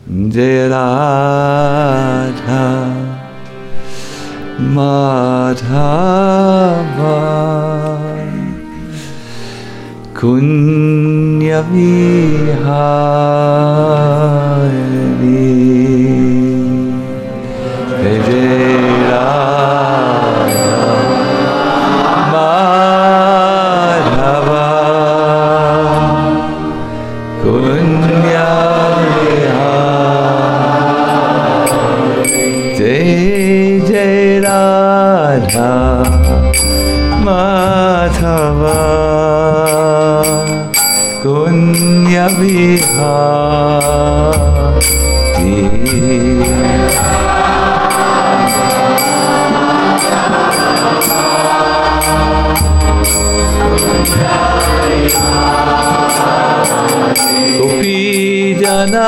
Jai Radha Madhava Kunya Vihari Jai Radha Madhava Kunya Jai Radha Madhava Kunya Vihari Gopi Jana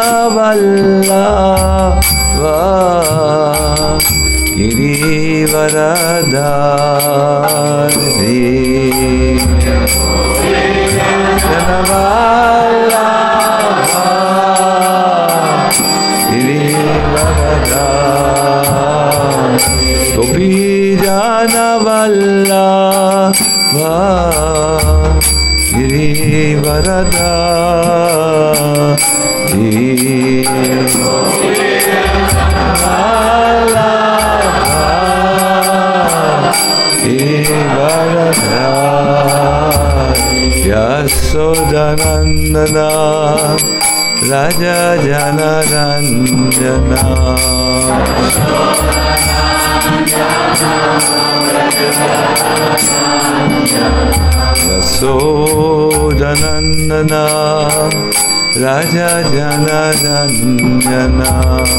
Vallabha Girivaradari Jana Vallabha Girivaradari Gopi Jana Vallabha Yasodanandana Raja Janarandana Yasodanandana Raja Janarandana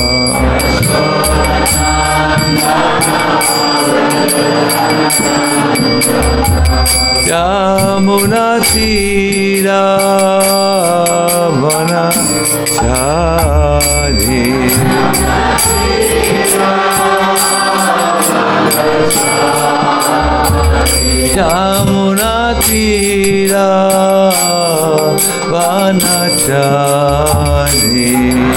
Yamuna Tira Vanachari Yamuna Tira Vanachari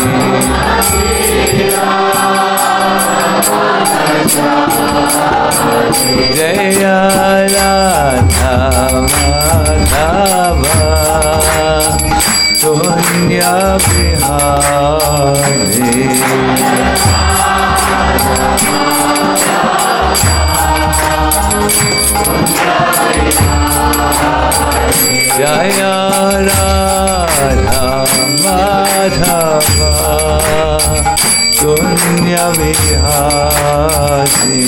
Jaya Radha Madhava Kunya Vihari Jaya Radha Madhava Kunya Vihari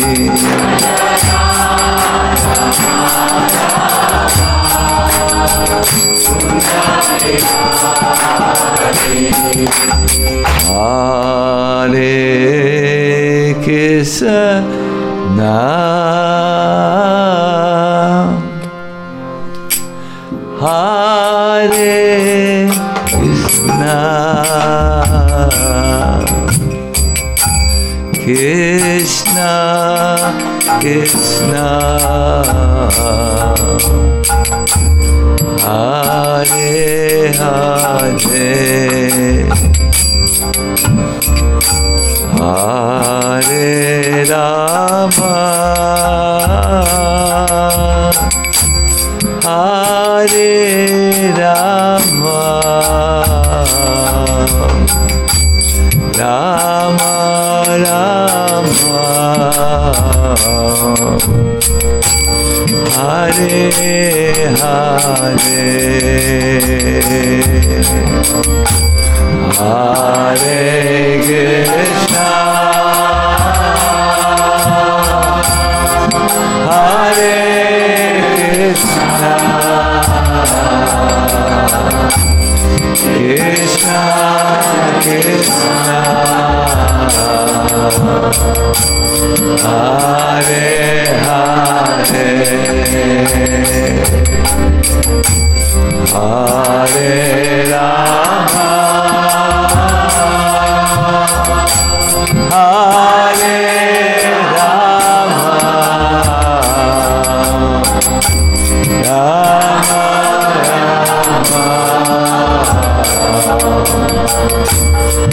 Hare Krishna Hare Krishna Krishna Krishna Hare Hare Hare Rama Hare Rama Rama Rama Hare Hare Hare Krishna Hare Krishna Krishna Krishna Hare Hare Hare Rama Hare Rama Rama Rama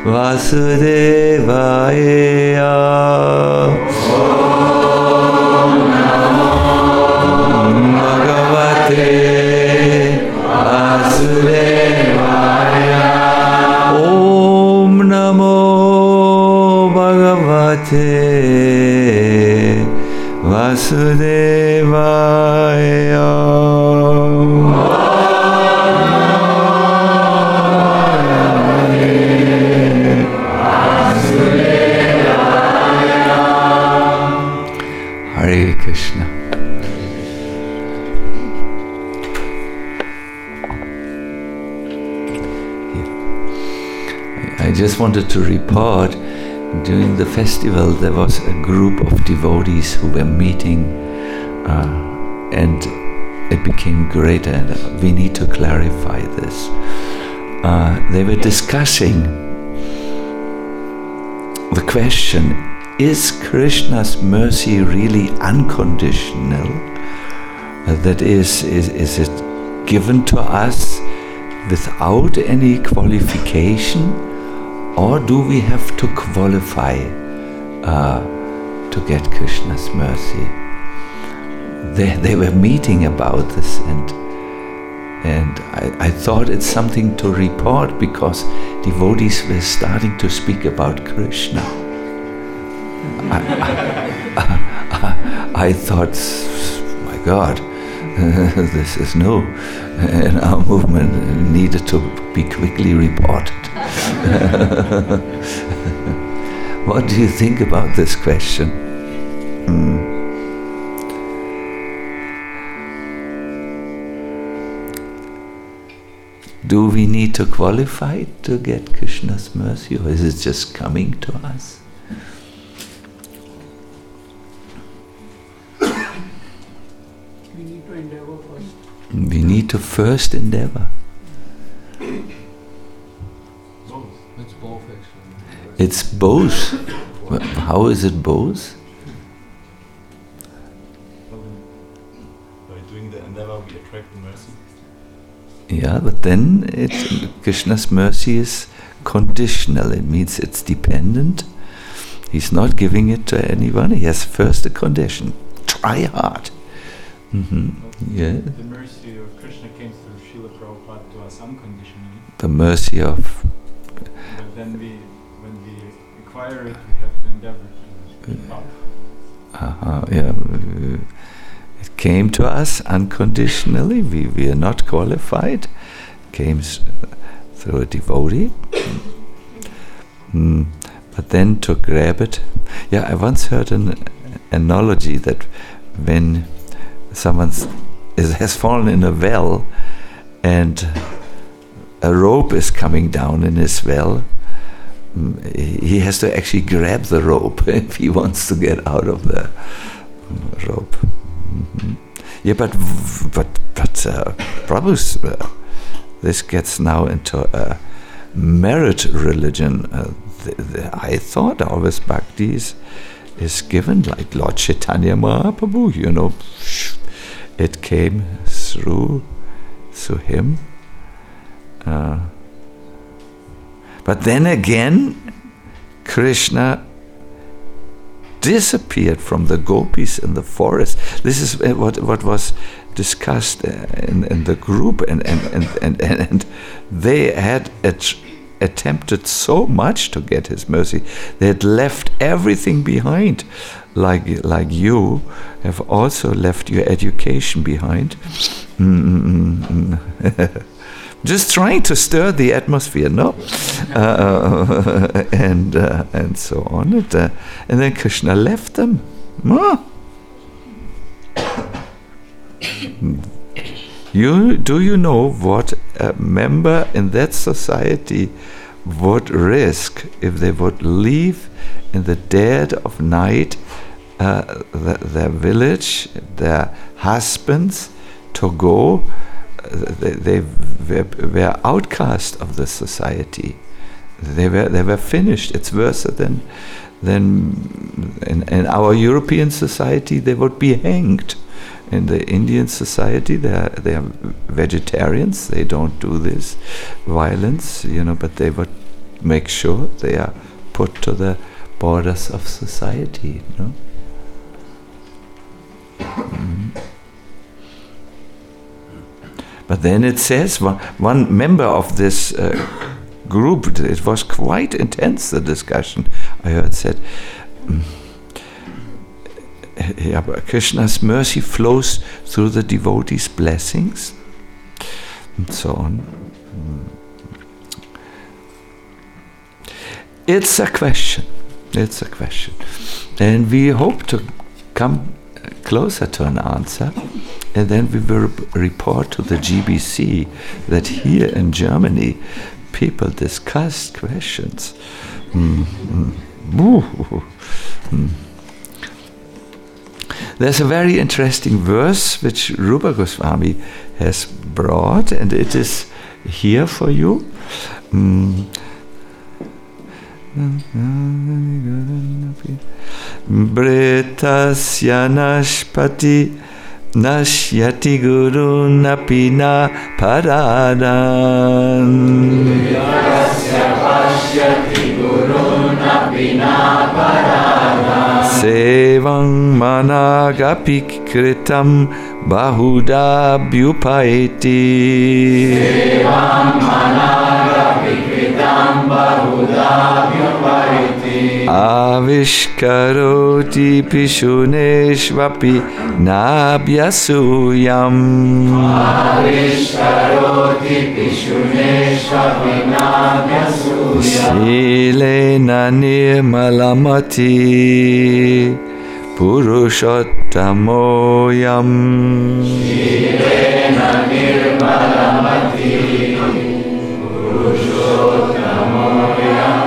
Vasudevaya. Bhagavate Vasudevaya. Om Namo Bhagavate Vasudevaya. Hare Krishna. I just wanted to report, during the festival there was a group of devotees who were meeting, and it became greater, and we need to clarify this. They were discussing the question, is Krishna's mercy really unconditional? That is it given to us without any qualification, or do we have to qualify to get Krishna's mercy? They were meeting about this, and I thought it's something to report, because devotees were starting to speak about Krishna. I thought, my God, this is new, and our movement needed to be quickly reported. What do you think about this question? Do we need to qualify to get Krishna's mercy, or is it just coming to us? We need to endeavor first. We need to first endeavor. It's both, actually. It's both. How is it both? By doing the endeavor, we attract the mercy. Yeah, but then Krishna's mercy is conditional. It means it's dependent. He's not giving it to anyone. He has first a condition. Try hard. Yeah. The mercy of Krishna came through Srila Prabhupada to us unconditionally. The mercy of... But then when we acquire it, we have to endeavor to keep up. Yeah. It came to us unconditionally. We are not qualified. Came through a devotee. But then to grab it. Yeah, I once heard an analogy that when someone has fallen in a well and a rope is coming down in his well, he has to actually grab the rope if he wants to get out of the rope. Yeah, but Prabhu's, this gets now into a merit religion. I thought always bhakti is given, like Lord Chaitanya Mahaprabhu, it came through him. But then again, Krishna disappeared from the gopis in the forest. This is what was discussed in the group, and they had attempted so much to get his mercy. They had left everything behind, like you have also left your education behind. Just trying to stir the atmosphere, no? And so on. And then Krishna left them. Do you know what a member in that society would risk if they would leave in the dead of night their village, their husbands, to go? They were outcast of the society. They were finished. It's worse than in our European society they would be hanged. In the Indian society they are vegetarians. They don't do this violence, but they would make sure they are put to the borders of society. No? But then it says, one member of this group, it was quite intense, the discussion, I heard, said, Krishna's mercy flows through the devotees' blessings, and so on. It's a question. And we hope to come closer to an answer, and then we will report to the GBC that here in Germany people discuss questions. There's a very interesting verse which Rupa Goswami has brought, and it is here for you. Britasya nashpati nashyati gurun apina paradan. Britasya pashyati gurun apina paradan. Sevang managapi kritam bahuda bhyupaiti. Sevang managapi kritam bahuda bhyupaiti. Avishkaroti pishuneshvapi nabhyasuyam. Avishkaroti pishuneshvapi nabhyasuyam. Silena nirmalamati purushottamoyam. Silena nirmalamati purushottamoyam.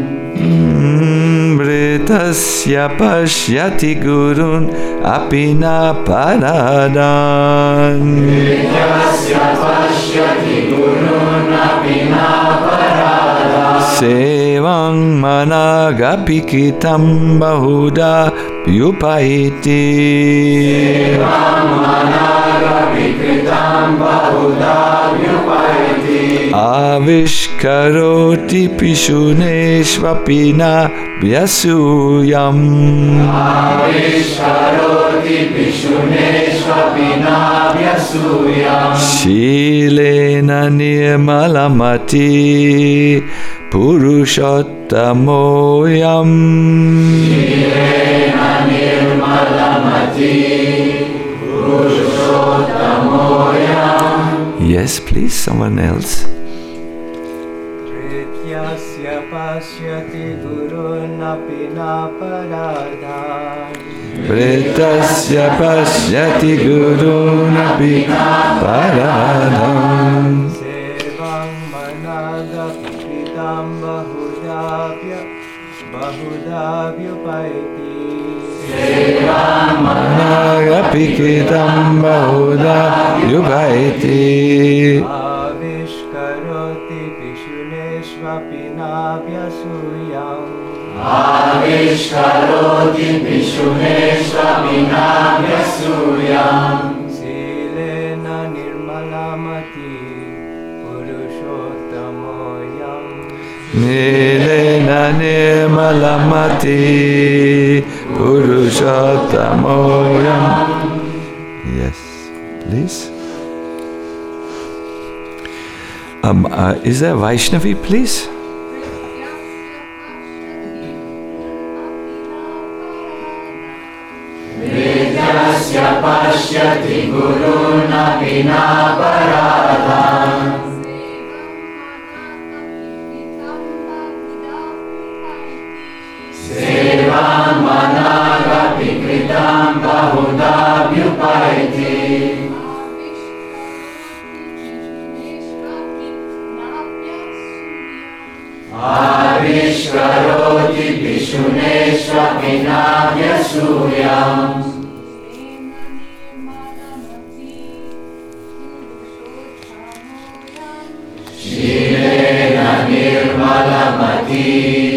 Britasya pashyati gurun apina paradan. Britasya pashyati gurun apina paradan. Sevang managapi kitam bahuda bhyupaiti. Sevang managapi kitam bahuda bhyupaiti. Avishkaroti pishuneshvapina vyasuyam. Avishkaroti pishuneshvapina vyasuyam. Shilena nirmalamati purushottamoyam. Shilena nirmalamati purushottamoyam. Yes, please, someone else. Britasya pashyati gurun apina paradan. Britasya pashyati gurun apina paradan. Sevang managapi kritam bahuda bhyupaiti. Sevang managapi kritam bahuda bhyupaiti. Avishkaroti pishuneshvapi nabhyasuyam. Avishkaroti pishuneshvapi nabhyasuyam. Silena nirmalamati purushottamoyam. Silena nirmalamati purushottamoyam. Yes, please. Is there Vaishnavi, please? Britasya pashyati gurun apina paradan. Sevang managapi kritam bahuda bhyupaiti. Avishkaroti pishuneshvapi nabhyasuyam. Shilena nirmalamati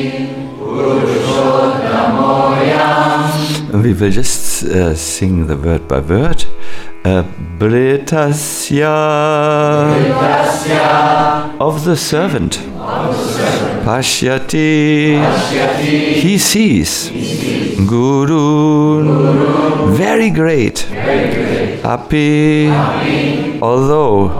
purushottamoyam. We will just sing the word by word. Britasya of the servant. Pashyati. He sees. Guru. Very great. Api. Although.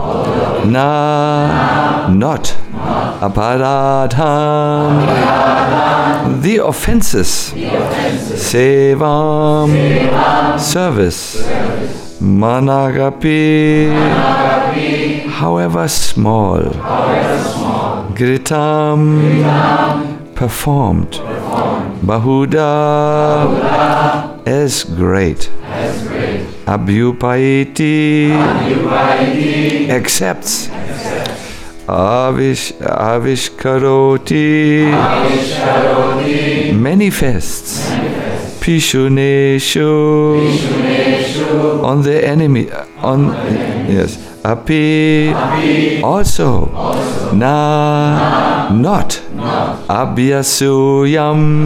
Not. Aparadham. The offenses. Sevam. Service. Managapi. However small. Gritam. Performed. Bahuda. As great. Abhyupaiti. Accepts. Avishkaroti. Manifests. Pishuneshu. On the enemy. Yes. Api. Also. Not. Abhyasuyam.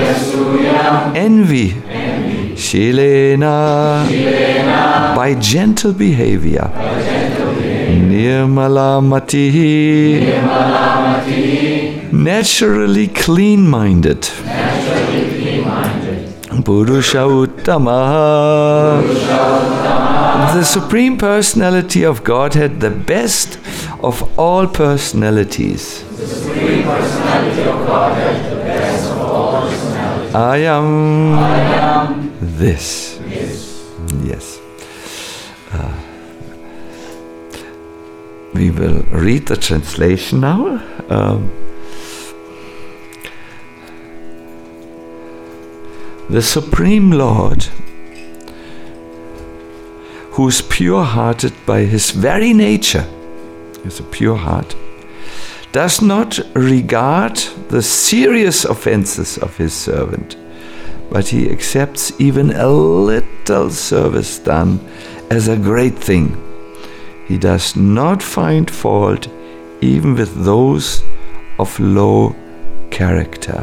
Envy. Shilena. By gentle behavior. Nirmalamatihi. Naturally clean-minded. Purusha Uttama. The Supreme Personality of Godhead, the best of all personalities. I am this. Yes. We will read the translation now. The Supreme Lord, who is pure-hearted by his very nature, is a pure heart, does not regard the serious offenses of his servant, but he accepts even a little service done as a great thing. He does not find fault even with those of low character.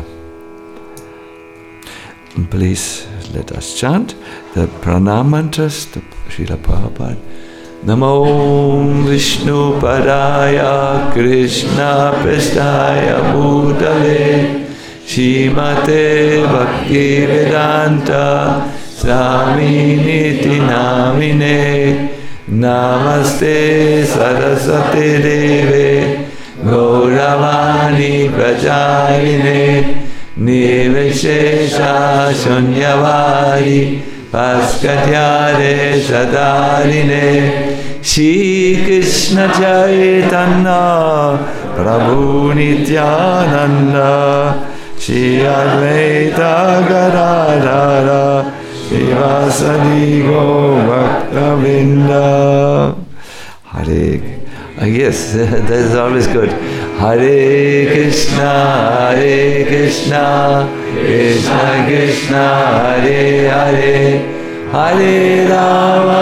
Please let us chant the pranam mantras, the Srila Prabhupada. Namo Vishnu Padaya Krishna Prestaya Bhutale Shrimate Bhakti Vedanta Swami Niti Namine Namaste Saraswati Deve Gauravani Pracharine Niveshesha Shunyavadi Paskatyare Sadarine Shri Krishna Chaitanya Prabhu Nityananda Shri Advaita Gadadhara Srivasadi Bhakta Vrinda. Hare. Yes, that is always good. Hare Krishna, Krishna Krishna, Hare Hare, Hare Rama,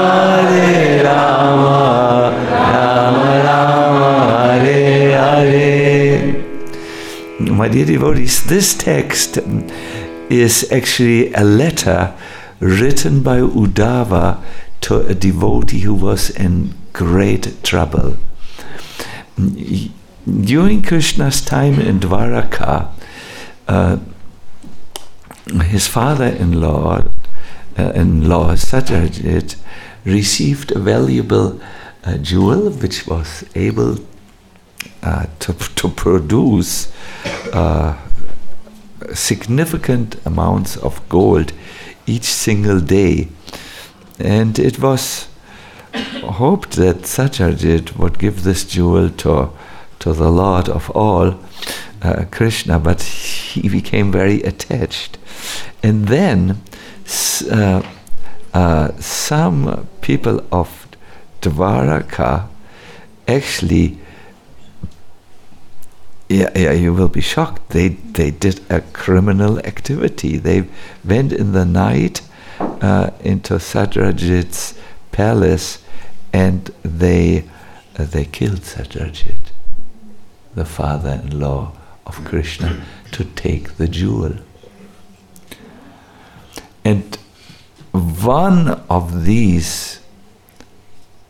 Rama Rama, Hare Hare. My dear devotees, this text is actually a letter written by Uddhava to a devotee who was in great trouble. During Krishna's time in Dwaraka, his father-in-law, Satyajit, received a valuable jewel which was able to produce significant amounts of gold each single day. And it was hoped that Satyajit would give this jewel to the Lord of all, Krishna, but he became very attached. And then some people of Dwaraka actually, you will be shocked, they did a criminal activity. They went in the night into Satyajit's palace and they killed Satyajit, the father-in-law of Krishna, to take the jewel. And one of these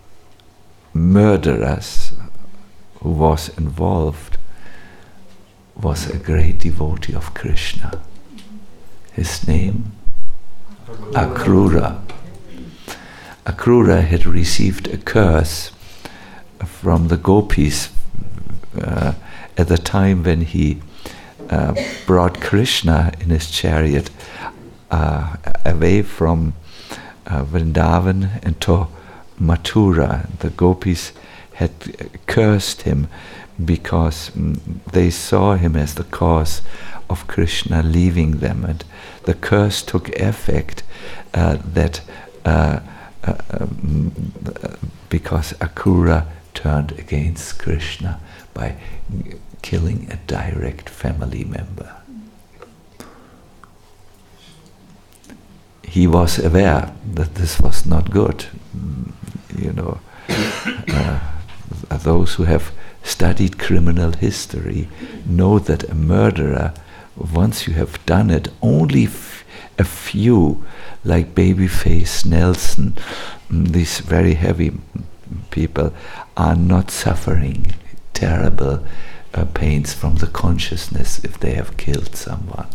murderers who was involved was a great devotee of Krishna. His name? Akrura. Akrura had received a curse from the gopis at the time when he brought Krishna in his chariot away from Vrindavan and to Mathura. The gopis had cursed him because they saw him as the cause of Krishna leaving them, and the curse took effect because Akrura turned against Krishna by killing a direct family member. He was aware that this was not good. Those who have studied criminal history know that a murderer, once you have done it, only a few, like Babyface Nelson, these very heavy people, are not suffering terrible pains from the consciousness if they have killed someone.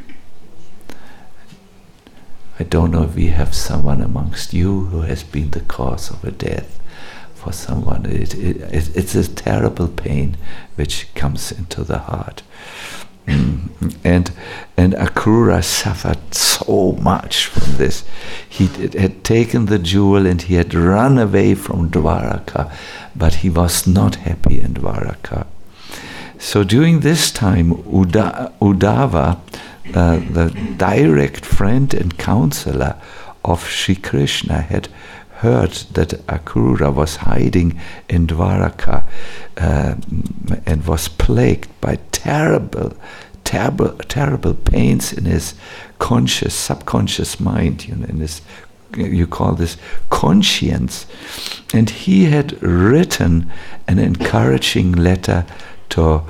I don't know if we have someone amongst you who has been the cause of a death for someone. It's a terrible pain which comes into the heart. And Akrura suffered so much from this. He had taken the jewel and he had run away from Dwaraka, but he was not happy in Dwaraka. So during this time, Uddhava, the direct friend and counselor of Sri Krishna, had heard that Akrura was hiding in Dwaraka and was plagued by terrible pains in his subconscious mind, in his, you call this conscience. And he had written an encouraging letter to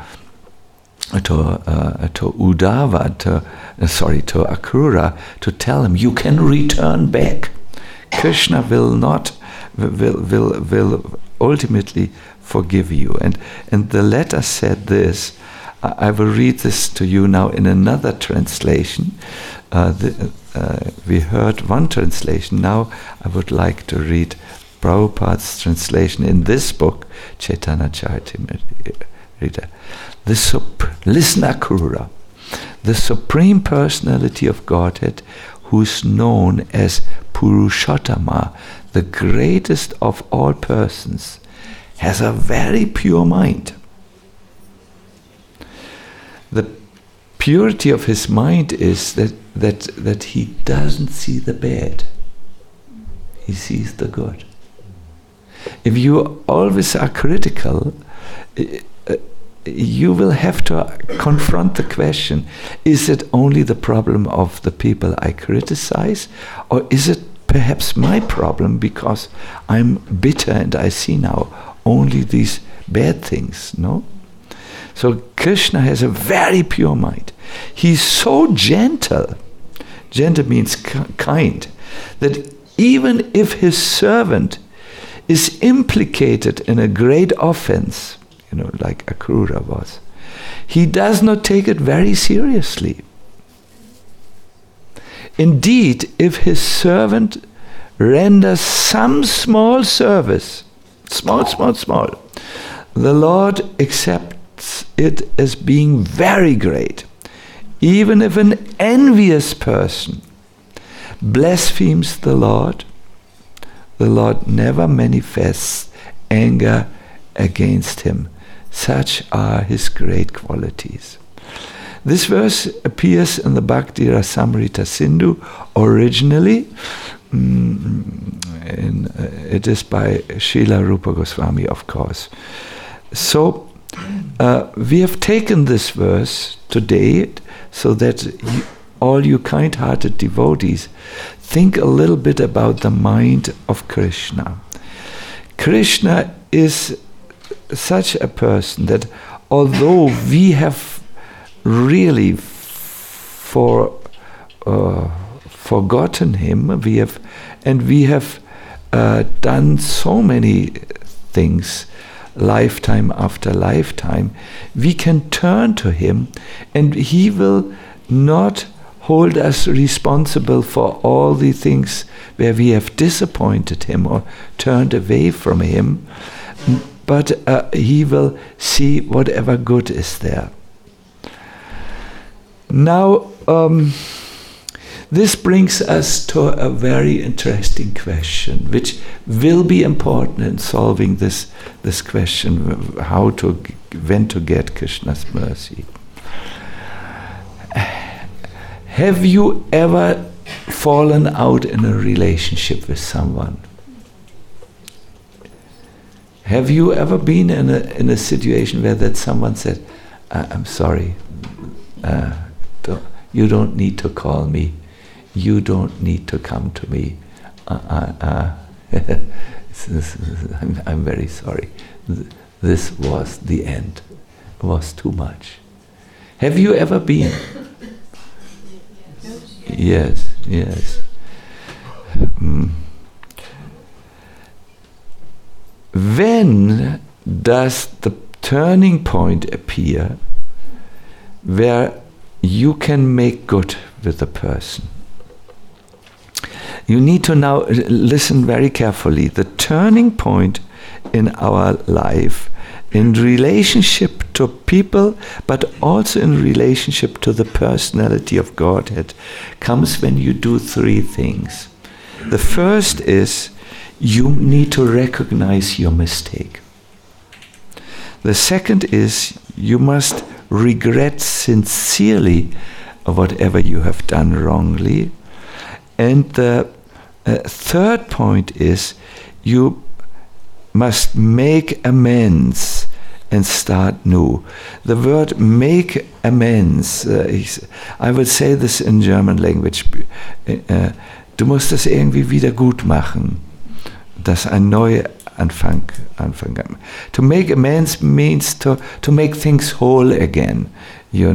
Uddhava, to Akrura, to tell him, you can return back. Krishna will ultimately forgive you. And the letter said this. I will read this to you now in another translation. We heard one translation. Now I would like to read Prabhupada's translation in this book, Chaitanya Charitamrita. Listen, Akrura. The Supreme Personality of Godhead, who is known as Purushottama, the greatest of all persons, has a very pure mind. The purity of his mind is that he doesn't see the bad. He sees the good. If you always are critical, you will have to confront the question, is it only the problem of the people I criticize, or is it perhaps my problem because I'm bitter and I see now only these bad things, no? So Krishna has a very pure mind. He's so gentle, gentle means kind, that even if his servant is implicated in a great offense, like Akrura was, he does not take it very seriously. Indeed, if his servant renders some small service, small, the Lord accepts it as being very great. Even if an envious person blasphemes the Lord never manifests anger against him. Such are his great qualities. This verse appears in the Bhakti Rasamrita Sindhu originally. It is by Srila Rupa Goswami, of course. So we have taken this verse today so that all you kind-hearted devotees think a little bit about the mind of Krishna. Krishna is such a person that although we have really forgotten him, we have done so many things lifetime after lifetime, we can turn to Him, and He will not hold us responsible for all the things where we have disappointed Him or turned away from Him, but He will see whatever good is there. Now, this brings us to a very interesting question, which will be important in solving this question: when to get Krishna's mercy. Have you ever fallen out in a relationship with someone? Have you ever been in a situation where that someone said, "I'm sorry, you don't need to call me. You don't need to come to me. I'm very sorry. This was the end. It was too much." Have you ever been? Yes. When does the turning point appear where you can make good with a person? You need to now listen very carefully. The turning point in our life, in relationship to people, but also in relationship to the personality of Godhead, comes when you do three things. The first is you need to recognize your mistake. The second is you must regret sincerely whatever you have done wrongly. And the third point is you must make amends and start new. The word make amends, I will say this in German language, du musst es irgendwie wieder gut machen, dass ein neuer Anfang. To make amends means to make things whole again, and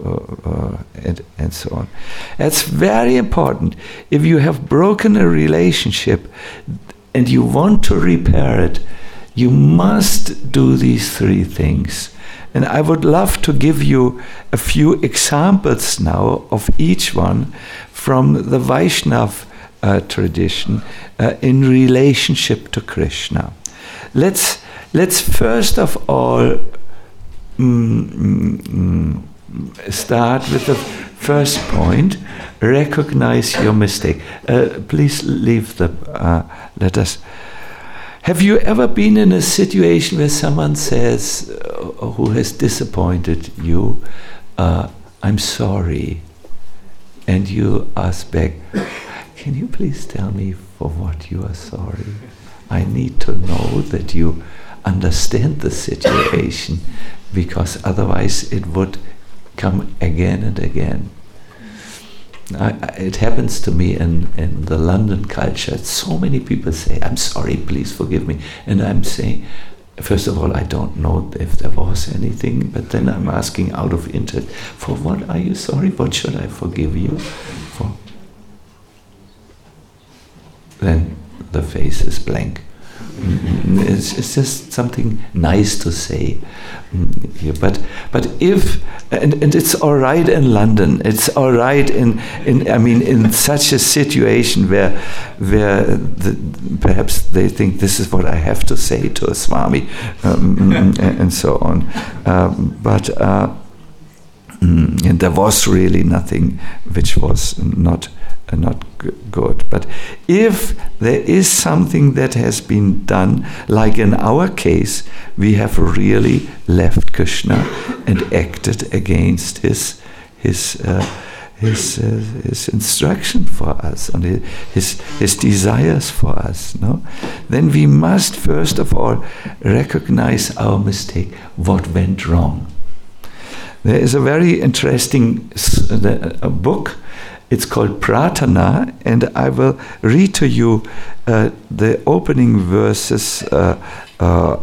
so on. It's very important. If you have broken a relationship and you want to repair it, you must do these three things. And I would love to give you a few examples now of each one from the Vaishnava tradition in relationship to Krishna. Let's first of all start with the first point. Recognize your mistake. Please leave the letters. Have you ever been in a situation where someone says, who has disappointed you, I'm sorry, and you ask back, can you please tell me for what you are sorry? I need to know that you understand the situation, because otherwise it would come again and again. It happens to me in the London culture. So many people say, I'm sorry, please forgive me. And I'm saying, first of all, I don't know if there was anything, but then I'm asking out of interest, for what are you sorry? What should I forgive you for? Then the face is blank. It's just something nice to say. But if and it's all right in London. It's all right in such a situation where perhaps they think this is what I have to say to a Swami, and so on. And there was really nothing which was not good. But if there is something that has been done, like in our case, we have really left Krishna and acted against his instruction for us and his desires for us. No, then we must first of all recognize our mistake. What went wrong? There is a very interesting book. It's called Pratana, and I will read to you the opening verses, how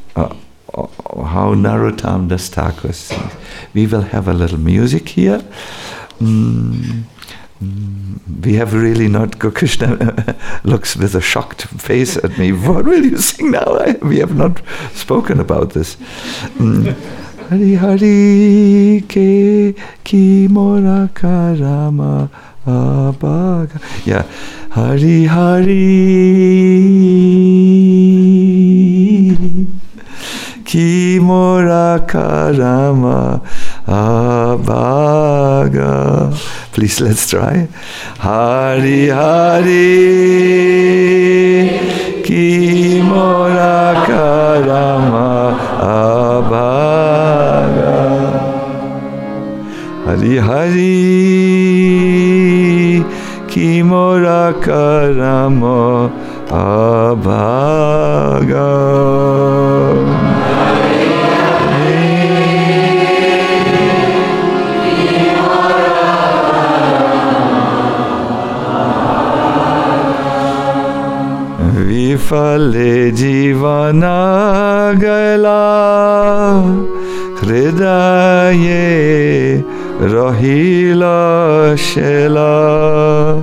Narottam Das Thakur sings. We will have a little music here. We have really not. Krishna looks with a shocked face at me. What will you sing now? We have not spoken about this. Hari Hari ke ki mora karama abaga. Yeah. Hari Hari ki mora karama abaga. Please, let's try. Hari Hari ki mora karama abaga. Hari Hari ki mora karama abaga. Vifale jivana gala hridaye rahila shela.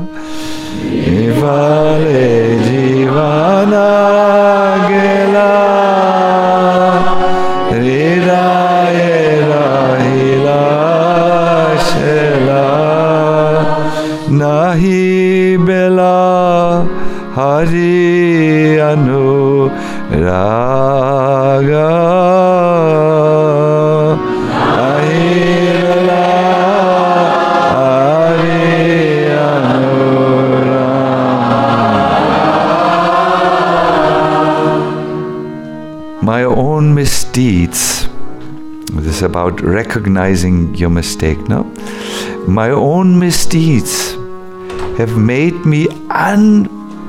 Vifale jivana gala hridaye rahila shela. Nahi bela Hari Anu Raga. Ahirala Hari Anu Raga. My own misdeeds. This is about recognizing your mistake, no? My own misdeeds have made me an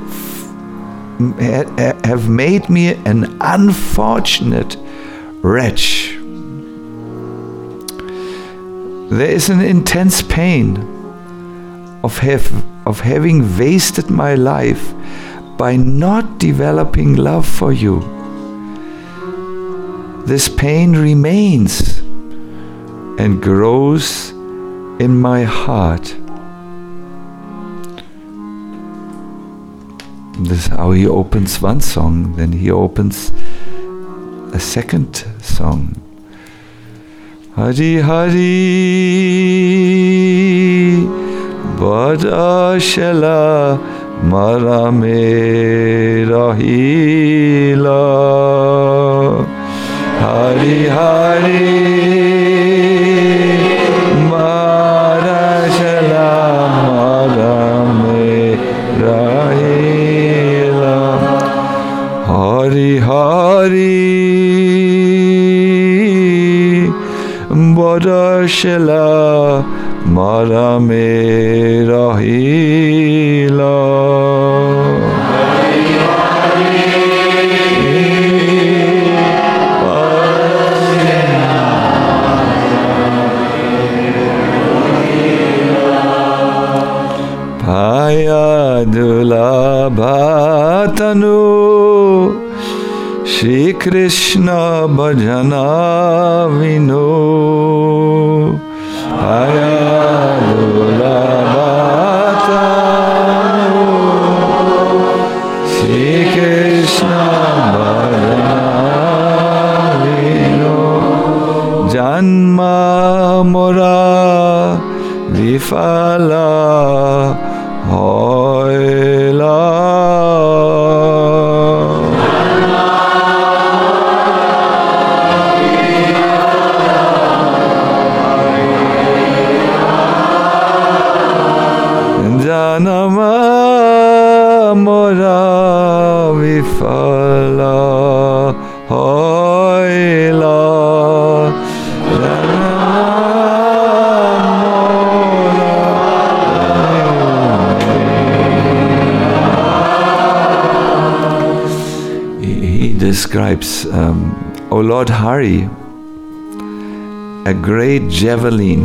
unfortunate wretch. There is an intense pain of having wasted my life by not developing love for you. This pain remains and grows in my heart. This is how he opens one song, then he opens a second song. Hari Hari Bada Shela Marame Rahila. Hari Hari Mara Shela Marame Rahila. Hari Hari Bada Shela Marame Rahila. Payadula Bhatanu Shri Krishna Bhajana Vinu. Payadula Bhatanu Shri Krishna Bhajana Vinu. Janma Mora Vifala Hoila. Janama mora vifala hoila. He describes, O Lord Hari, a great javelin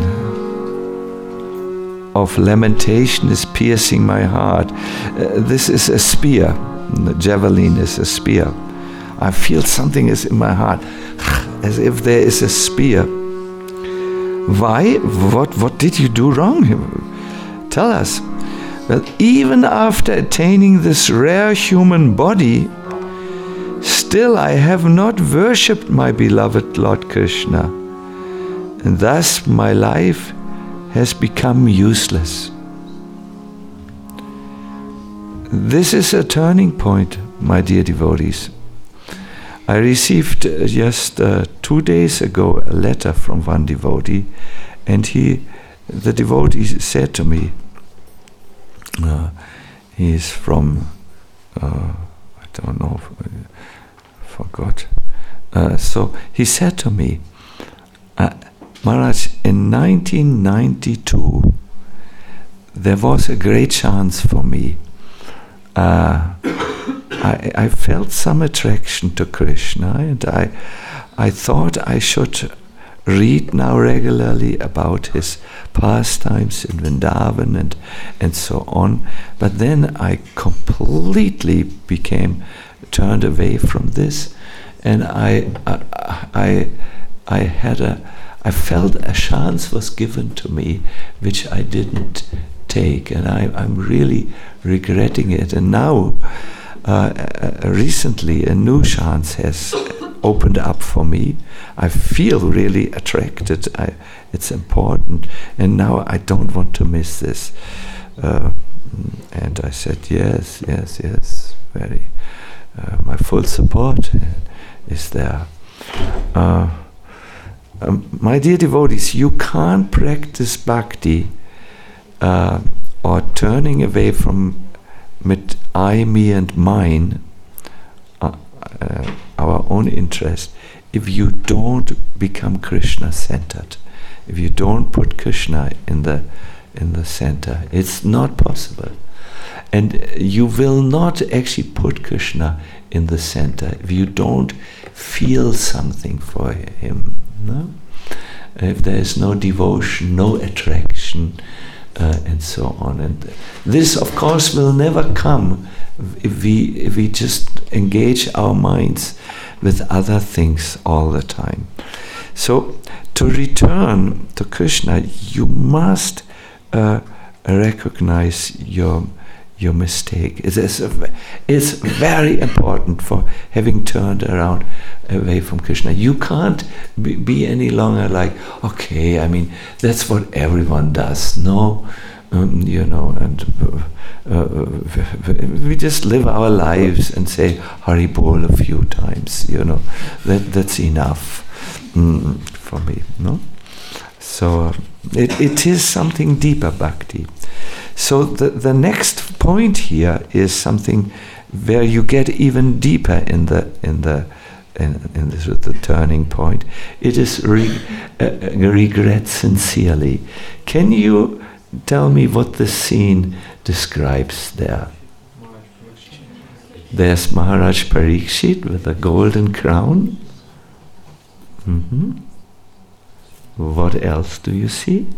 of lamentation is piercing my heart. This is a spear. The javelin is a spear. I feel something is in my heart, as if there is a spear. Why? What did you do wrong? tell us that even after attaining this rare human body, still I have not worshipped my beloved Lord Krishna, and thus my life has become useless. This is a turning point, my dear devotees. I received just 2 days ago a letter from one devotee, and the devotee said to me, he's from, I don't know, forgot. So he said to me, Maharaj, in 1992, there was a great chance for me. I felt some attraction to Krishna, and I thought I should read now regularly about his pastimes in Vrindavan and so on. But then I completely became turned away from this, and I felt a chance was given to me which I didn't take, and I'm really regretting it. And now recently a new chance has opened up for me. I feel really attracted. It's important, and now I don't want to miss this. And I said yes, very. My full support is there. My dear devotees, you can't practice bhakti or turning away from I, me and mine, our own interest, if you don't become Krishna-centered, if you don't put Krishna in the center. It's not possible. And you will not actually put Krishna in the center if you don't feel something for him. No? If there is no devotion, no attraction, and so on. And this, of course, will never come if we just engage our minds with other things all the time. So, to return to Krishna, you must recognize your mistake. It's very important for having turned around away from Krishna. You can't be any longer like, okay, I mean, that's what everyone does. No, and we just live our lives and say Hari Bol a few times. That's enough for me. No, so it is something deeper, bhakti. So the next point here is something where you get even deeper in the turning point. It is regret sincerely. Can you tell me what the scene describes there? There's Maharaj Parikshit with a golden crown. What else do you see?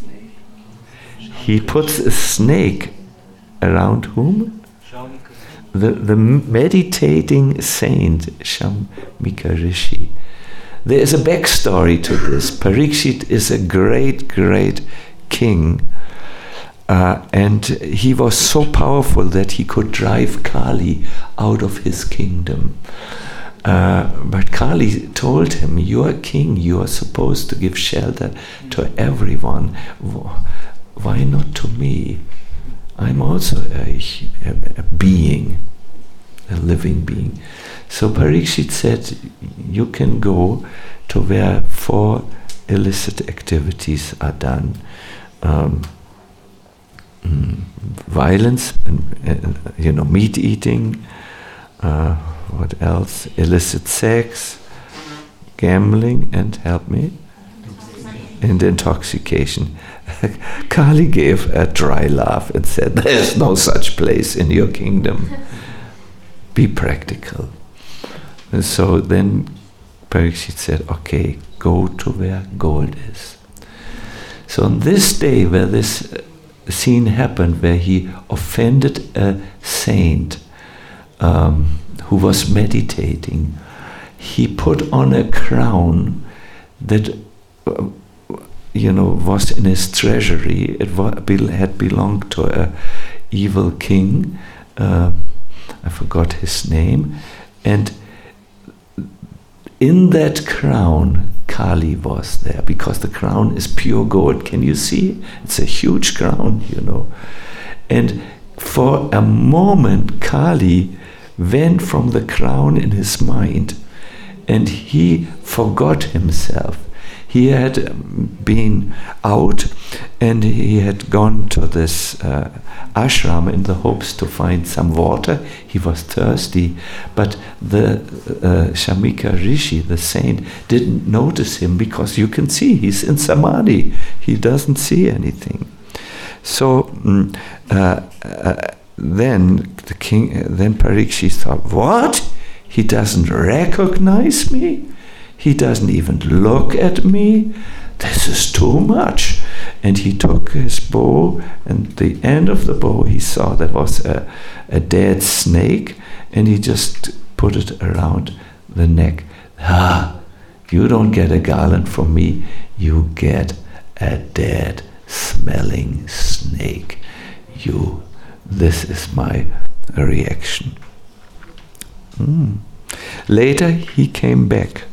He puts a snake around whom? The meditating saint, Shamika Rishi. There is a backstory to this. Parikshit is a great, great king, and he was so powerful that he could drive Kali out of his kingdom. But Kali told him, "You are king, you are supposed to give shelter to everyone. Why not to me? I'm also a being, a living being." So Parikshit said, "You can go to where 4 illicit activities are done. Violence, meat eating, what else? Illicit sex, gambling, and help me? And intoxication." Kali gave a dry laugh and said, "There's no such place in your kingdom. Be practical." And so then Parikshit said, "Okay, go to where gold is." So on this day where this scene happened, where he offended a saint who was meditating, he put on a crown that was in his treasury. It had belonged to a evil king. I forgot his name. And in that crown, Kali was there, because the crown is pure gold. Can you see? It's a huge crown, And for a moment, Kali went from the crown in his mind, and he forgot himself. He had been out, and he had gone to this ashram in the hopes to find some water. He was thirsty, but the Shamika Rishi, the saint, didn't notice him, because you can see he's in samadhi. He doesn't see anything. So then Parikshit thought, what? He doesn't recognize me? He doesn't even look at me? This is too much. And he took his bow, and the end of the bow he saw there was a dead snake, and he just put it around the neck. You don't get a garland from me, you get a dead smelling snake. This is my reaction. Later he came back,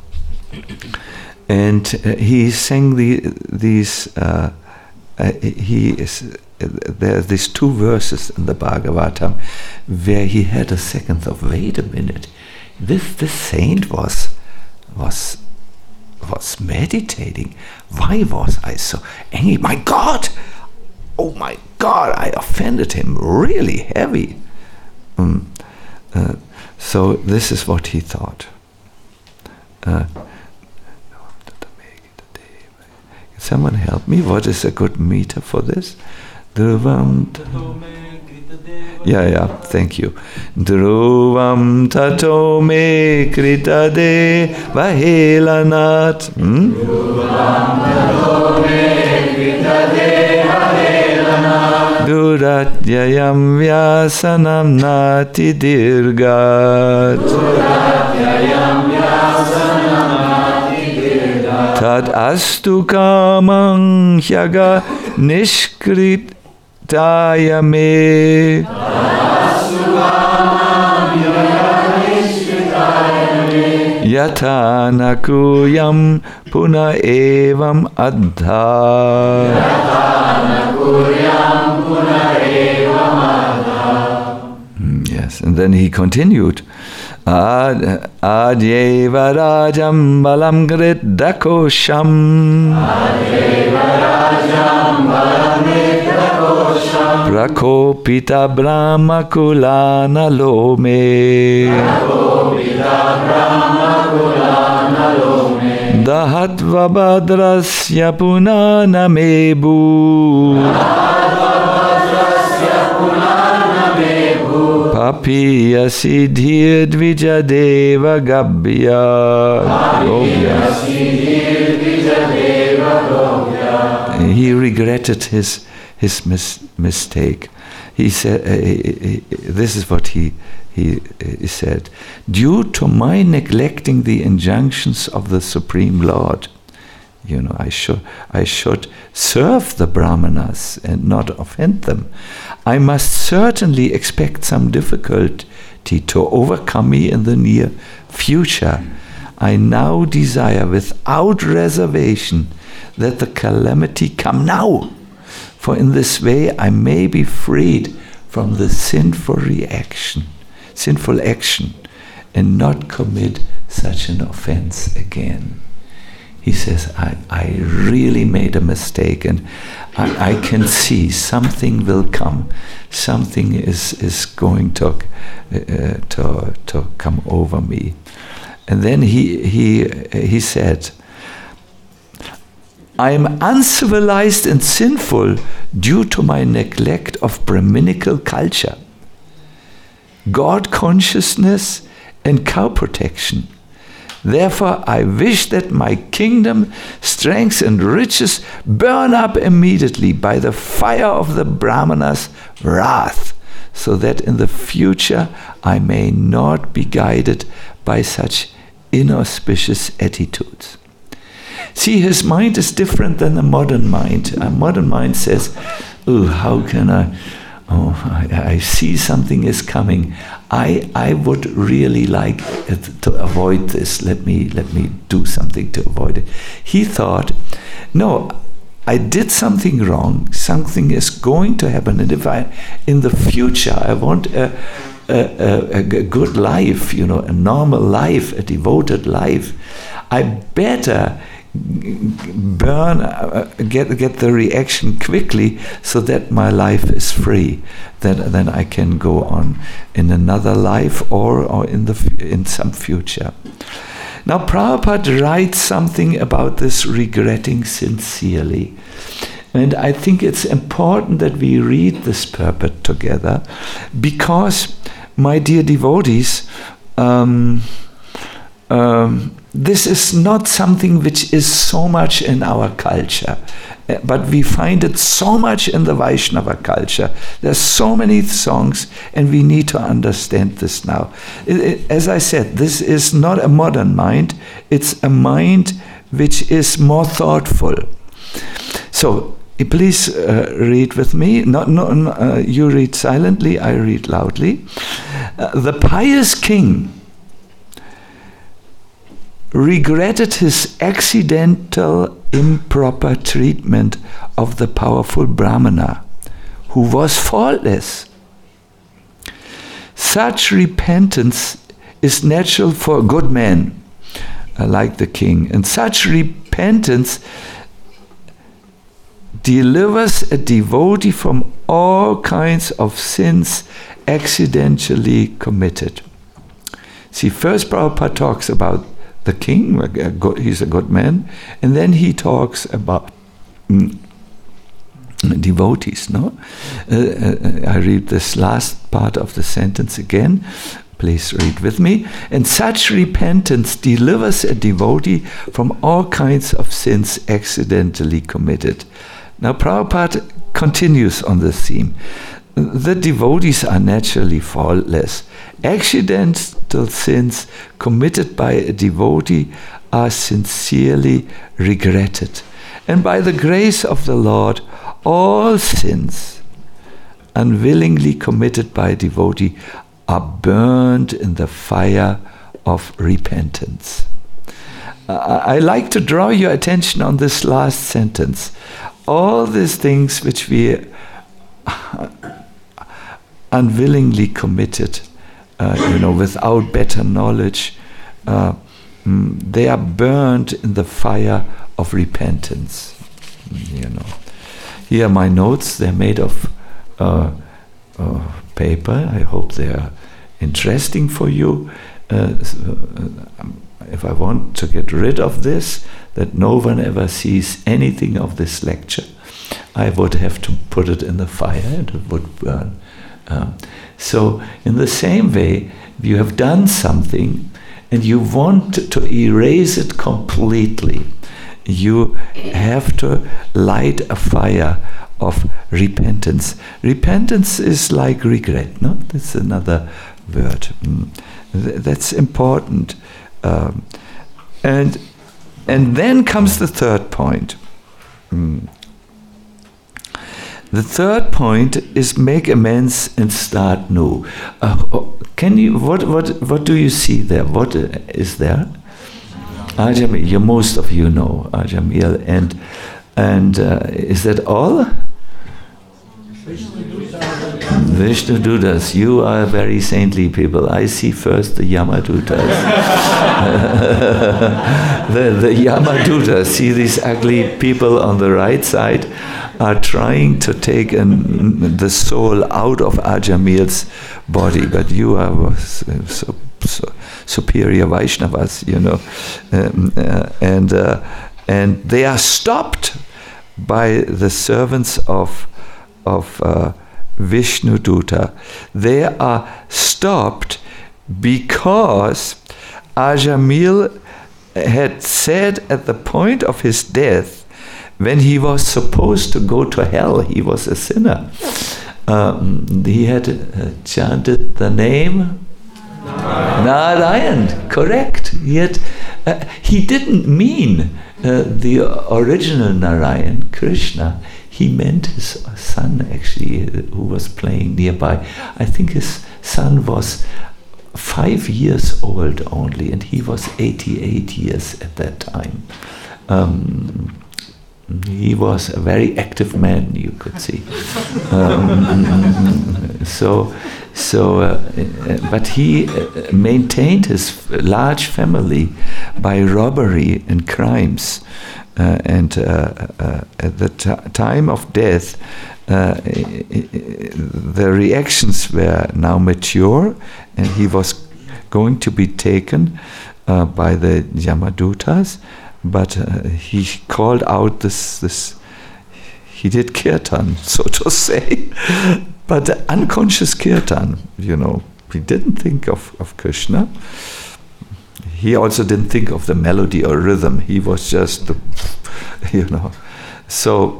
and he sang there are these two verses in the Bhagavatam where he had a second thought. Wait a minute, this saint was meditating. Why was I so angry? My God! Oh my God! I offended him really heavy. So this is what he thought. Can someone help me? What is a good meter for this? Yeah, thank you. Dhruvam tato me krita deva helanat. Duratyayam vyasanam nati dirgat. Tad astu kamang hyaga nishkritaya me. Yata nakuyam puna evam adha. Yes, and then he continued. Adyeva rajam balam grit dakosham. Prakopita brahma kulana lome. Dahatva badrasya punana mebu. Papiya siddhir dvijadeva gabhya. He regretted his mistake. He said, this is what he said. Due to my neglecting the injunctions of the Supreme Lord, I should serve the Brahmanas and not offend them. I must certainly expect some difficulty to overcome me in the near future. I now desire without reservation that the calamity come now, for in this way I may be freed from the sinful action, and not commit such an offense again. He says, I really made a mistake, and I can see something will come. Something is going to come over me. And then he said, I am uncivilized and sinful due to my neglect of Brahminical culture, God consciousness, and cow protection. Therefore, I wish that my kingdom, strength, and riches burn up immediately by the fire of the Brahmanas' wrath, so that in the future I may not be guided by such inauspicious attitudes. See, his mind is different than the modern mind. A modern mind says, "Oh, how can I see something is coming. I would really like to avoid this. Let me do something to avoid it." He thought, no, I did something wrong. Something is going to happen, and if in the future I want a good life, a normal life, a devoted life, I better get the reaction quickly so that my life is free. Then I can go on in another life or in some future. Now Prabhupada writes something about this regretting sincerely. And I think it's important that we read this purport together, because, my dear devotees, this is not something which is so much in our culture, but we find it so much in the Vaishnava culture. There's so many songs, and we need to understand this now. As I said, this is not a modern mind, it's a mind which is more thoughtful. So, please read with me. You read silently, I read loudly. The pious king regretted his accidental improper treatment of the powerful Brahmana, who was faultless. Such repentance is natural for a good man, like the king, and such repentance delivers a devotee from all kinds of sins accidentally committed. See, first Prabhupada talks about the king, he's a good man, and then he talks about devotees, no? I read this last part of the sentence again. Please read with me. And such repentance delivers a devotee from all kinds of sins accidentally committed. Now Prabhupada continues on this theme. The devotees are naturally faultless. Accidental sins committed by a devotee are sincerely regretted. And by the grace of the Lord, all sins unwillingly committed by a devotee are burned in the fire of repentance. I like to draw your attention on this last sentence. All these things which we unwillingly committed, without better knowledge, they are burned in the fire of repentance. Here are my notes. They're made of paper. I hope they are interesting for you. If I want to get rid of this, that no one ever sees anything of this lecture, I would have to put it in the fire and it would burn. So in the same way, you have done something and you want to erase it completely, you have to light a fire of repentance. Repentance is like regret, no? That's another word. That's important. And then comes the third point. The third point is make amends and start new. Can you? What do you see there? What is there? Ajamil. Most of you know Ajamil, and is that all? Vishnu Dutas. You are very saintly people. I see first the Yamadutas. the Yamadutas. See these ugly people on the right side are trying to take the soul out of Ajamil's body, but you are so superior Vaishnavas, and they are stopped by the servants of Vishnu Duta. They are stopped because Ajamil had said at the point of his death, when he was supposed to go to hell, he was a sinner. He had chanted the name Narayan, correct. Yet he didn't mean the original Narayan, Krishna. He meant his son, actually, who was playing nearby. I think his son was 5 years old only, and he was 88 years at that time. He was a very active man, you could see. But he maintained his large family by robbery and crimes. And at the time of death, the reactions were now mature, and he was going to be taken by the Yamadutas. But he called out this. He did kirtan, so to say, but unconscious kirtan. You know, he didn't think of Krishna. He also didn't think of the melody or rhythm. He was just, So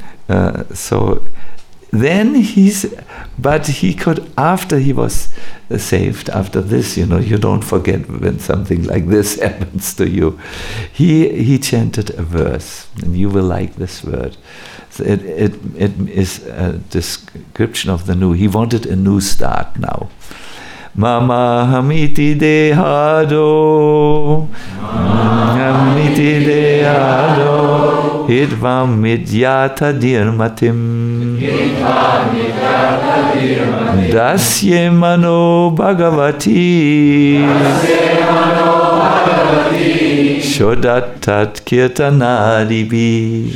then but he could, after he was saved, after this, you don't forget when something like this happens to you. He chanted a verse, and you will like this word. So it is a description of the new. He wanted a new start now. Mama hamiti dehado, hamiti dehado, hidvam midyata dirmatim, dasye mano bhagavati, shodatat kirtanadibi.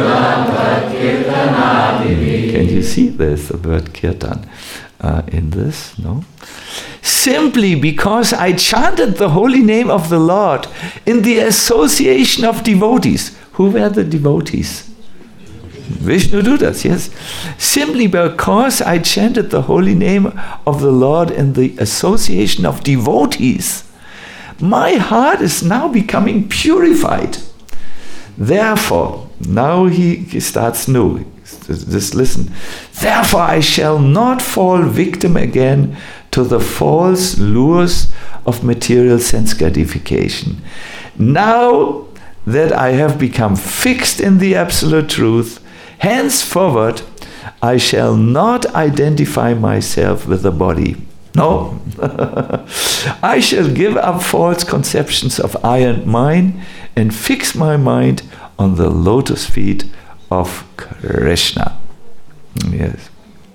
Can you see this, the word kirtan in this? No? Simply because I chanted the holy name of the Lord in the association of devotees. Who were the devotees? Vishnu Dutas, yes. Simply because I chanted the holy name of the Lord in the association of devotees, my heart is now becoming purified. Therefore, now he starts new. Just listen. Therefore, I shall not fall victim again to the false lures of material sense gratification. Now that I have become fixed in the absolute truth, henceforward I shall not identify myself with the body. No. I shall give up false conceptions of I and mine and fix my mind on the lotus feet of Krishna. Yes.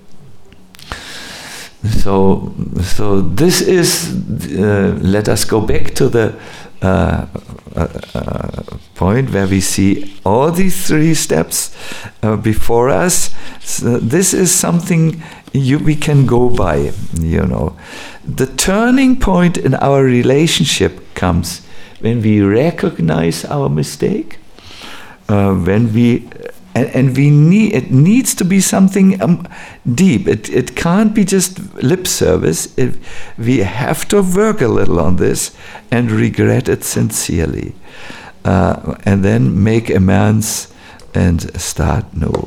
So this is, let us go back to the point where we see all these 3 steps before us. So this is something we can go by, The turning point in our relationship comes when we recognize our mistake, when we it needs to be something deep. It can't be just lip service. We have to work a little on this and regret it sincerely, and then make amends and start new.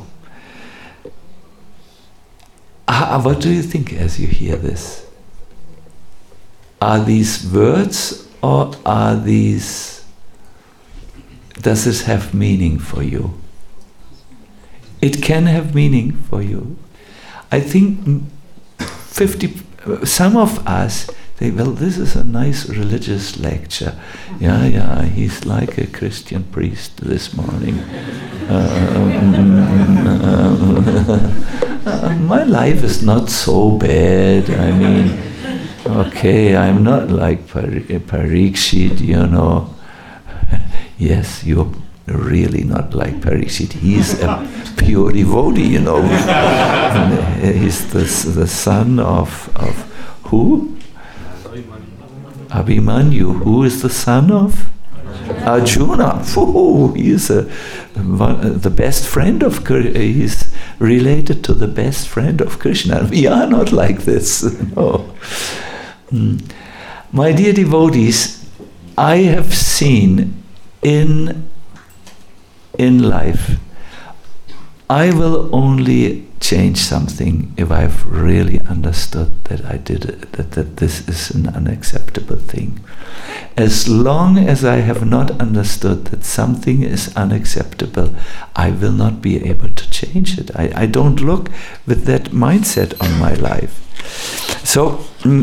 What do you think as you hear this? Are these words, or does this have meaning for you? It can have meaning for you. I think some of us think, well, this is a nice religious lecture. Yeah, he's like a Christian priest this morning. My life is not so bad. I mean, okay, I'm not like Parikshit, Yes, you're really not like Parikshit. He's a pure devotee, He's the son of who? Abhimanyu. Who is the son of? Arjuna. Oh, he is the best friend of Krishna. He's related to the best friend of Krishna. We are not like this. No. My dear devotees, I have seen in life, I will only change something if I've really understood that I did it, that this is an unacceptable thing. As long as I have not understood that something is unacceptable, I will not be able to change it. I don't look with that mindset on my life. So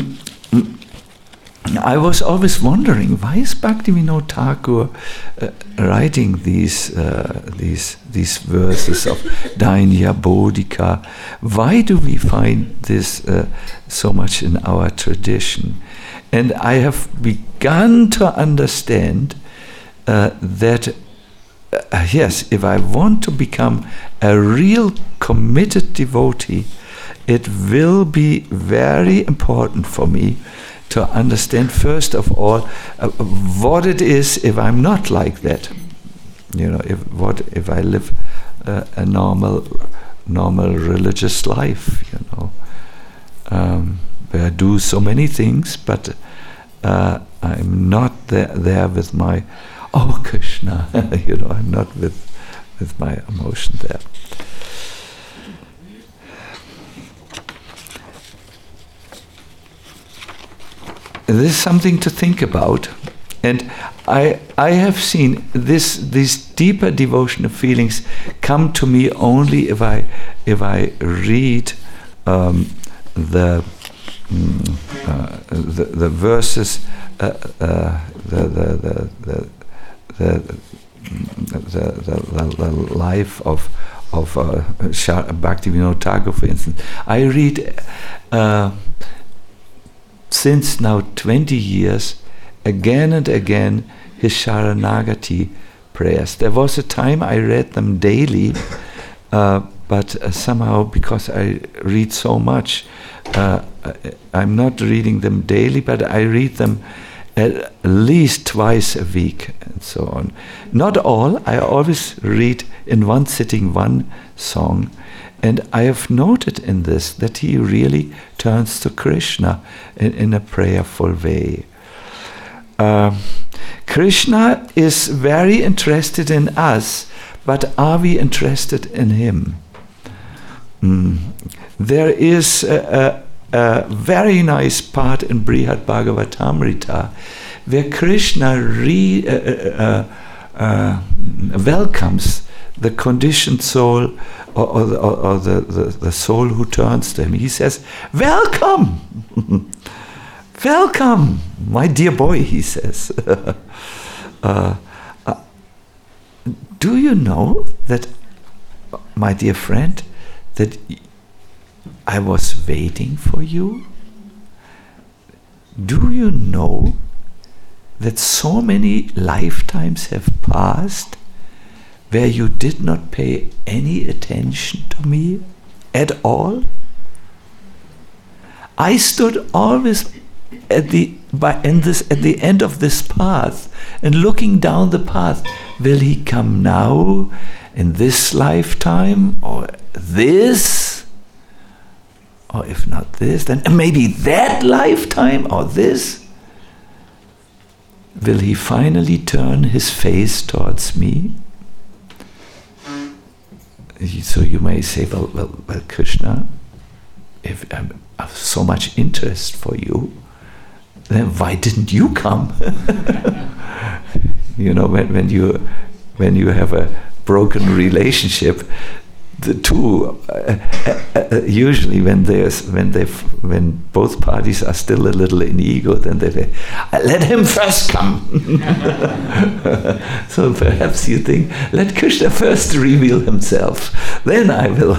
I was always wondering, why is Bhaktivinoda Thakur writing these verses of Dainya Bodhika? Why do we find this so much in our tradition? And I have begun to understand that yes, if I want to become a real committed devotee, it will be very important for me to understand first of all what it is if I'm not like that. If I live a normal religious life, where I do so many things, but I'm not there with my Krishna. I'm not with my emotion there. This is something to think about, and I have seen these deeper devotional feelings come to me only if I read the verses, the life of Bhaktivinoda Thakur, for instance. I read. Since now 20 years, again and again, his Sharanagati prayers. There was a time I read them daily, but somehow, because I read so much, I'm not reading them daily, but I read them at least twice a week, and so on. Not all, I always read in one sitting one song. And I have noted in this that he really turns to Krishna in a prayerful way. Krishna is very interested in us, but are we interested in him? There is a very nice part in Brihad Bhagavatamrita where Krishna welcomes the conditioned soul or the soul who turns to him. He says, "Welcome, welcome, my dear boy," he says. Do you know that, my dear friend, that I was waiting for you? Do you know that so many lifetimes have passed where you did not pay any attention to me at all? I stood always at the end of this path and looking down the path. Will he come now, in this lifetime, or this? Or if not this, then maybe that lifetime, or this? Will he finally turn his face towards me? So you may say, well, Krishna, if I have so much interest for you, then why didn't you come? When you have a broken relationship, the two usually when both parties are still a little in ego, then they say, let him first come. So perhaps you think, let Krishna first reveal himself, then I will.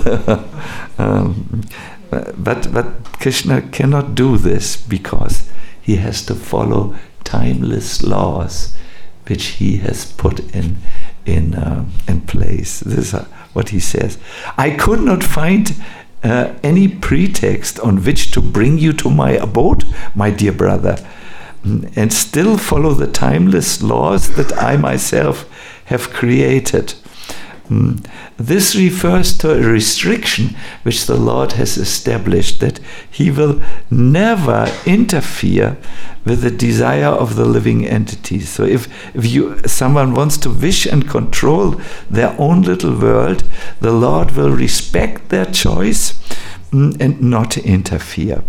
But Krishna cannot do this because he has to follow timeless laws which he has put in place. This is what he says. I could not find any pretext on which to bring you to my abode, my dear brother, and still follow the timeless laws that I myself have created. This refers to a restriction which the Lord has established, that He will never interfere with the desire of the living entity. So if someone wants to wish and control their own little world, the Lord will respect their choice and not interfere.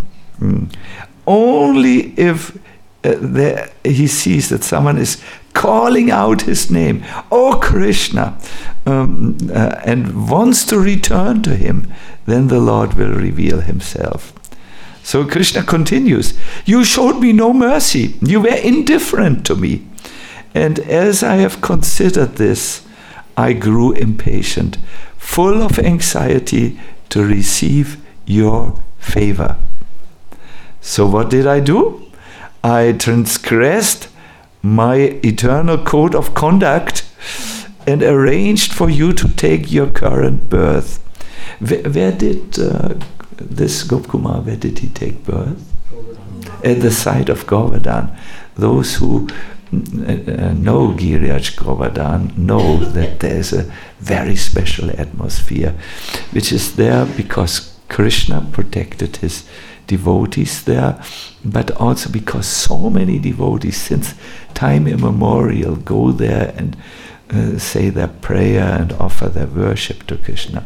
Only if He sees that someone is calling out His name, "Oh Krishna," and wants to return to Him, then the Lord will reveal Himself. So Krishna continues, "You showed me no mercy. You were indifferent to me. And as I have considered this, I grew impatient, full of anxiety to receive your favor. So what did I do? I transgressed my eternal code of conduct and arranged for you to take your current birth." Where did this Gopkumar, where did he take birth? At the site of Govardhan. Those who know Giriraj Govardhan know that there is a very special atmosphere, which is there because Krishna protected his devotees there, but also because so many devotees since time immemorial go there and say their prayer and offer their worship to Krishna.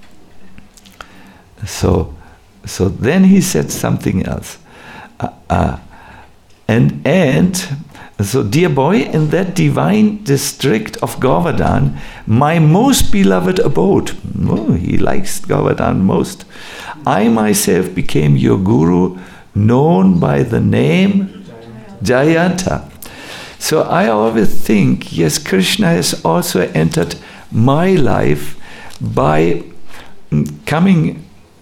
So then he said something else. So, dear boy, in that divine district of Govardhan, my most beloved abode. Oh, he likes Govardhan most. I myself became your guru, known by the name Jayanta. So I always think, yes, Krishna has also entered my life by coming,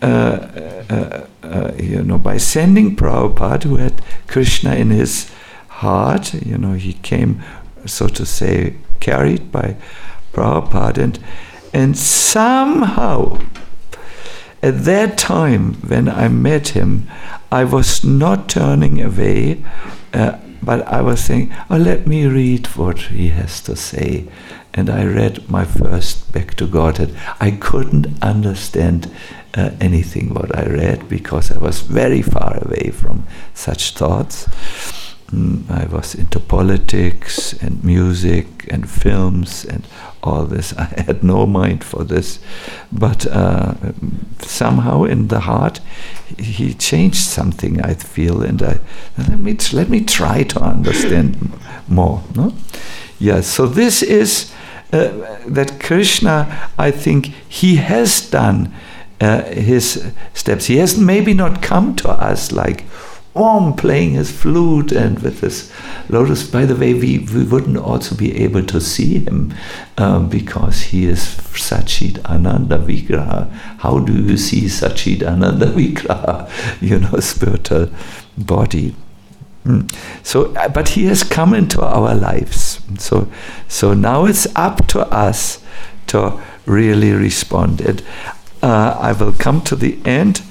by sending Prabhupada, who had Krishna in his heart. He came, so to say, carried by Prabhupada, and somehow at that time when I met him, I was not turning away, but I was saying, let me read what he has to say. And I read my first Back to Godhead. I couldn't understand anything what I read because I was very far away from such thoughts. I was into politics and music and films and all this. I had no mind for this, but somehow in the heart he changed something, I feel, and let me try to understand more. No? Yeah. So this is that Krishna, I think, he has done his steps. He has maybe not come to us like playing his flute and with his lotus. By the way, we wouldn't also be able to see him because he is Satchit Ananda Vigraha. How do you see Satchit Ananda Vigraha? Spiritual body. So, but he has come into our lives. So now it's up to us to really respond. And I will come to the end.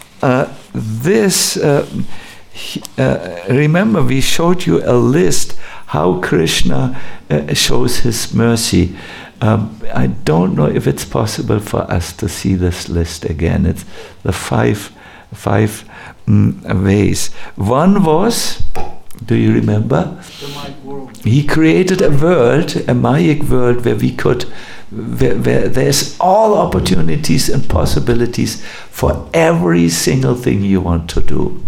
Remember, we showed you a list how Krishna shows his mercy. I don't know if it's possible for us to see this list again. It's the five ways. One was, do you remember? The Maya world. He created a world, a Mayic world, where there's all opportunities and possibilities for every single thing you want to do.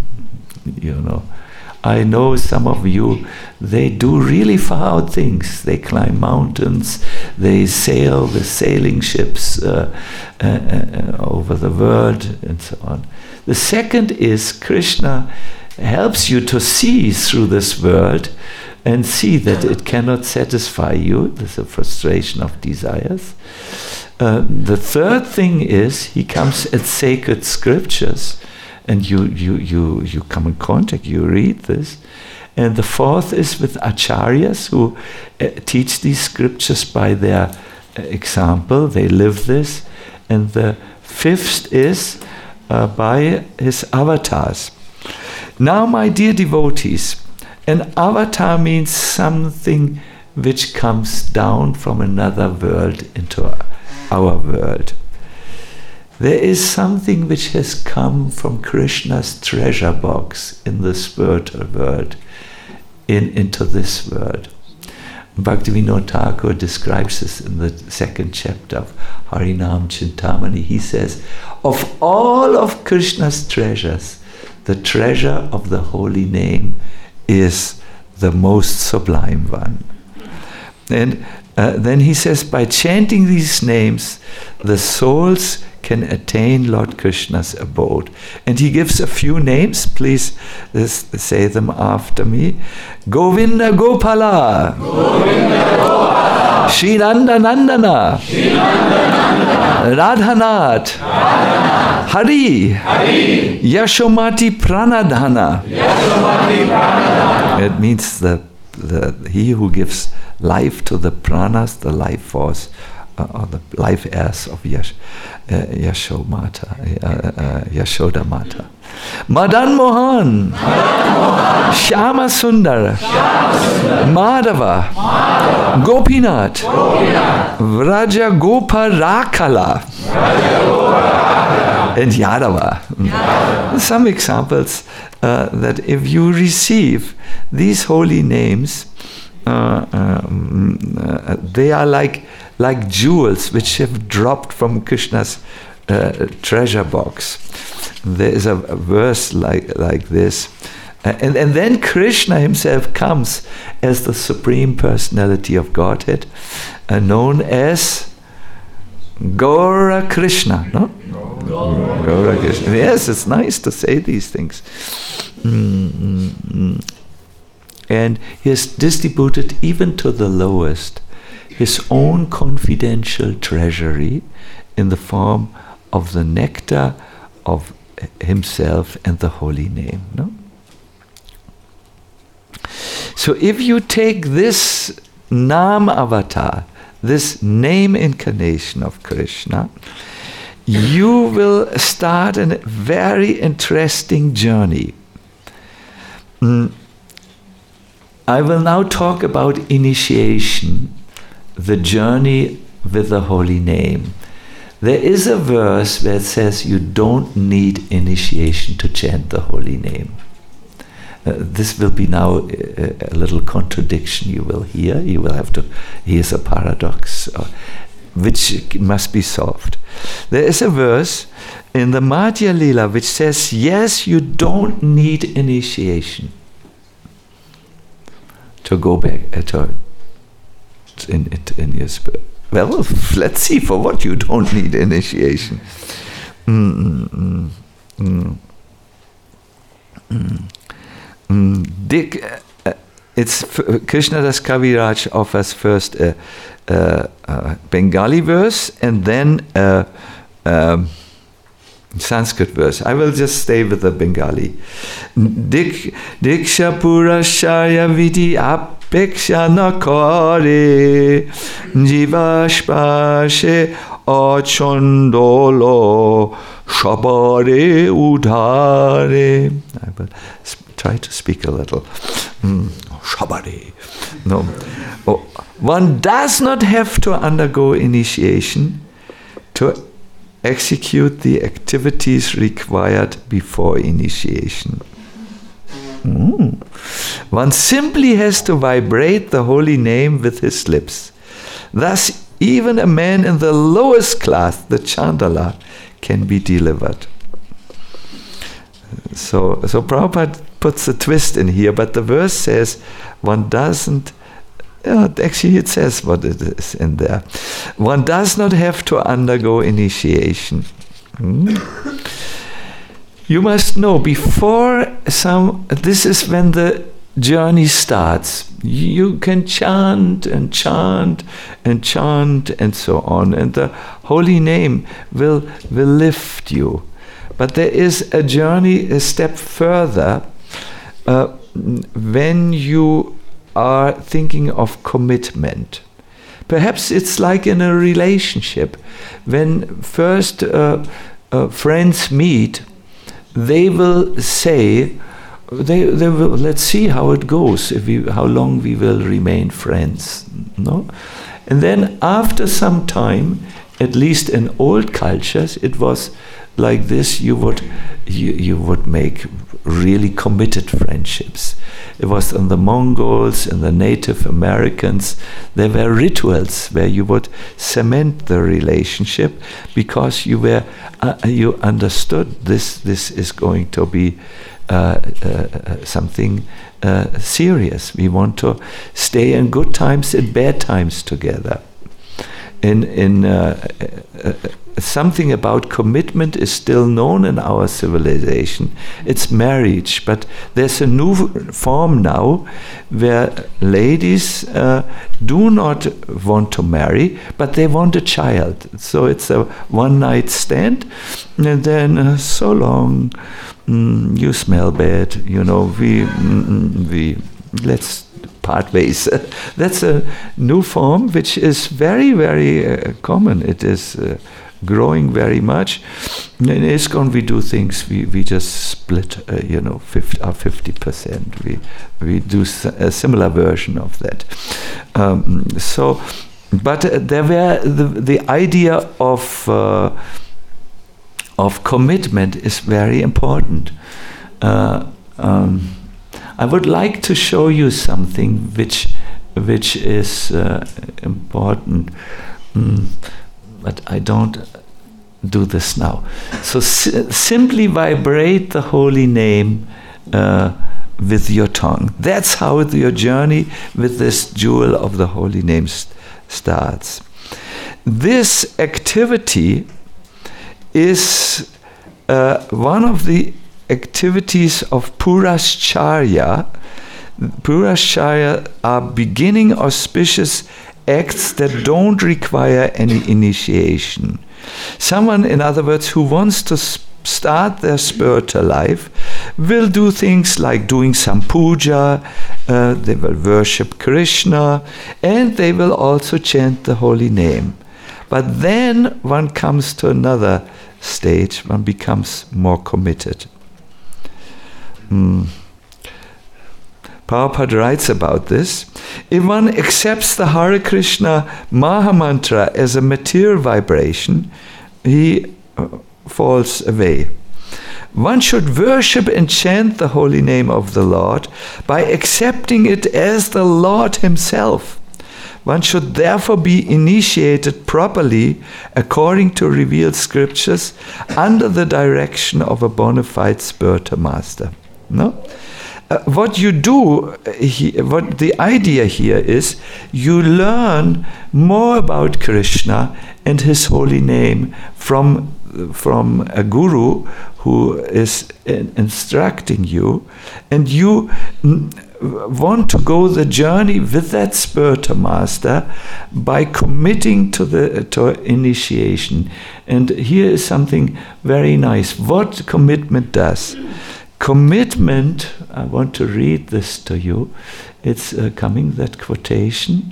I know some of you, they do really far out things. They climb mountains, they sail with sailing ships over the world, and so on. The second is Krishna helps you to see through this world and see that it cannot satisfy you. There's a frustration of desires. The third thing is he comes at sacred scriptures, and you come in contact, you read this. And the fourth is with acharyas who teach these scriptures by their example. They live this. And the fifth is by his avatars. Now, my dear devotees, an avatar means something which comes down from another world into our world. There is something which has come from Krishna's treasure box in the spiritual world into this world. Bhaktivinoda Thakur describes this in the 2nd chapter of Harinam Chintamani. He says, of all of Krishna's treasures, the treasure of the holy name is the most sublime one. And then he says, by chanting these names, the souls can attain Lord Krishna's abode. And he gives a few names. Please say them after me. Govinda Gopala, Govinda Gopala. Shri Nanda Nandana, Radhanath, Hari, Yashomati Pranadhana. It means he who gives life to the pranas, the life force, or the life airs of Yashoda Mata. Madan Mohan, Shyama Sundar, Madhava, Gopinath, Vraja Goparakala, and Yadava. Some examples that if you receive these holy names, they are like jewels which have dropped from Krishna's treasure box. There is a verse like this. And then Krishna himself comes as the Supreme Personality of Godhead, known as Gaura Krishna. No? Gaura Krishna. Yes, it's nice to say these things. And he has distributed even to the lowest his own confidential treasury in the form of the nectar of himself and the holy name. No? So if you take this Nam Avatar, this name incarnation of Krishna, you will start a very interesting journey. I will now talk about initiation, the journey with the holy name. There is a verse where it says you don't need initiation to chant the holy name. This will be now a little contradiction you will hear. You will have to, here's a paradox, which must be solved. There is a verse in the Madhya Lila which says, yes, you don't need initiation to go back in your spirit. Well, let's see for what you don't need initiation. It's Krishnadas Kaviraj offers first a Bengali verse and then a Sanskrit verse. I will just stay with the Bengali. Diksha Purashaya Vidi Apeksha Nakare Jivashpashe Achondolo Shabare Udhare. I will try to speak a little. Shabare. No. One does not have to undergo initiation to execute the activities required before initiation. One simply has to vibrate the holy name with his lips. Thus, even a man in the lowest class, the Chandala, can be delivered. So Prabhupada puts a twist in here, but the verse says one doesn't. Actually, it says what it is in there. One does not have to undergo initiation. You must know this is when the journey starts. You can chant and chant and chant and so on, and the holy name will lift you. But there is a journey a step further when you are thinking of commitment. Perhaps it's like in a relationship. When first friends meet, they will say, they will, let's see how it goes, how long we will remain friends. No? And then after some time, at least in old cultures, it was like this. You would make really committed friendships. It was in the Mongols and the Native Americans. There were rituals where you would cement the relationship because you understood this is going to be something serious. We want to stay in good times and bad times together. Something about commitment is still known in our civilization. It's marriage, but there's a new form now where ladies do not want to marry, but they want a child. So it's a one-night stand, and then so long, you smell bad. We let's part ways. That's a new form which is very, very common. It is growing very much. In ISKCON we do things, we just split 50%. We do a similar version of that. But there were the idea of commitment is very important. I would like to show you something which is important, but I don't do this now. So simply vibrate the holy name with your tongue. That's how your journey with this jewel of the holy name starts. This activity is one of the activities of Purascharya. Purascharya are beginning auspicious acts that don't require any initiation. Someone, in other words, who wants to start their spiritual life will do things like doing some puja, they will worship Krishna, and they will also chant the holy name. But then one comes to another stage, one becomes more committed. Prabhupada writes about this. If one accepts the Hare Krishna Mahamantra as a material vibration, he falls away. One should worship and chant the holy name of the Lord by accepting it as the Lord himself. One should therefore be initiated properly according to revealed scriptures under the direction of a bona fide spiritual master. No? What you do, what the idea here is, you learn more about Krishna and his holy name from a guru who is instructing you, and you want to go the journey with that spiritual master by committing to initiation. And here is something very nice. What commitment does? Commitment, I want to read this to you. It's coming, that quotation.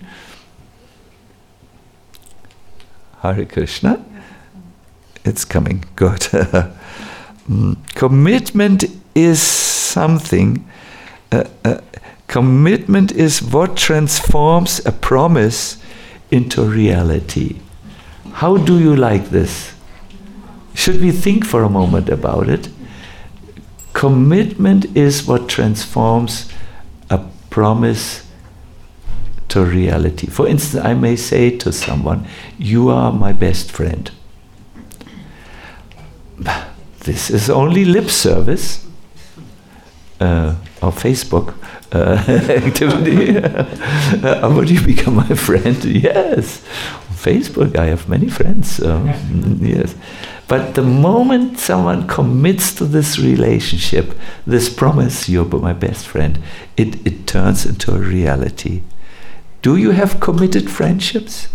Hare Krishna. It's coming, good. Commitment is something, commitment is what transforms a promise into reality. How do you like this? Should we think for a moment about it? Commitment is what transforms a promise to reality. For instance, I may say to someone, "You are my best friend." This is only lip service or Facebook activity. Would you become my friend? Yes. On Facebook, I have many friends. Yes. But the moment someone commits to this relationship, this promise, "You're my best friend," it turns into a reality. Do you have committed friendships?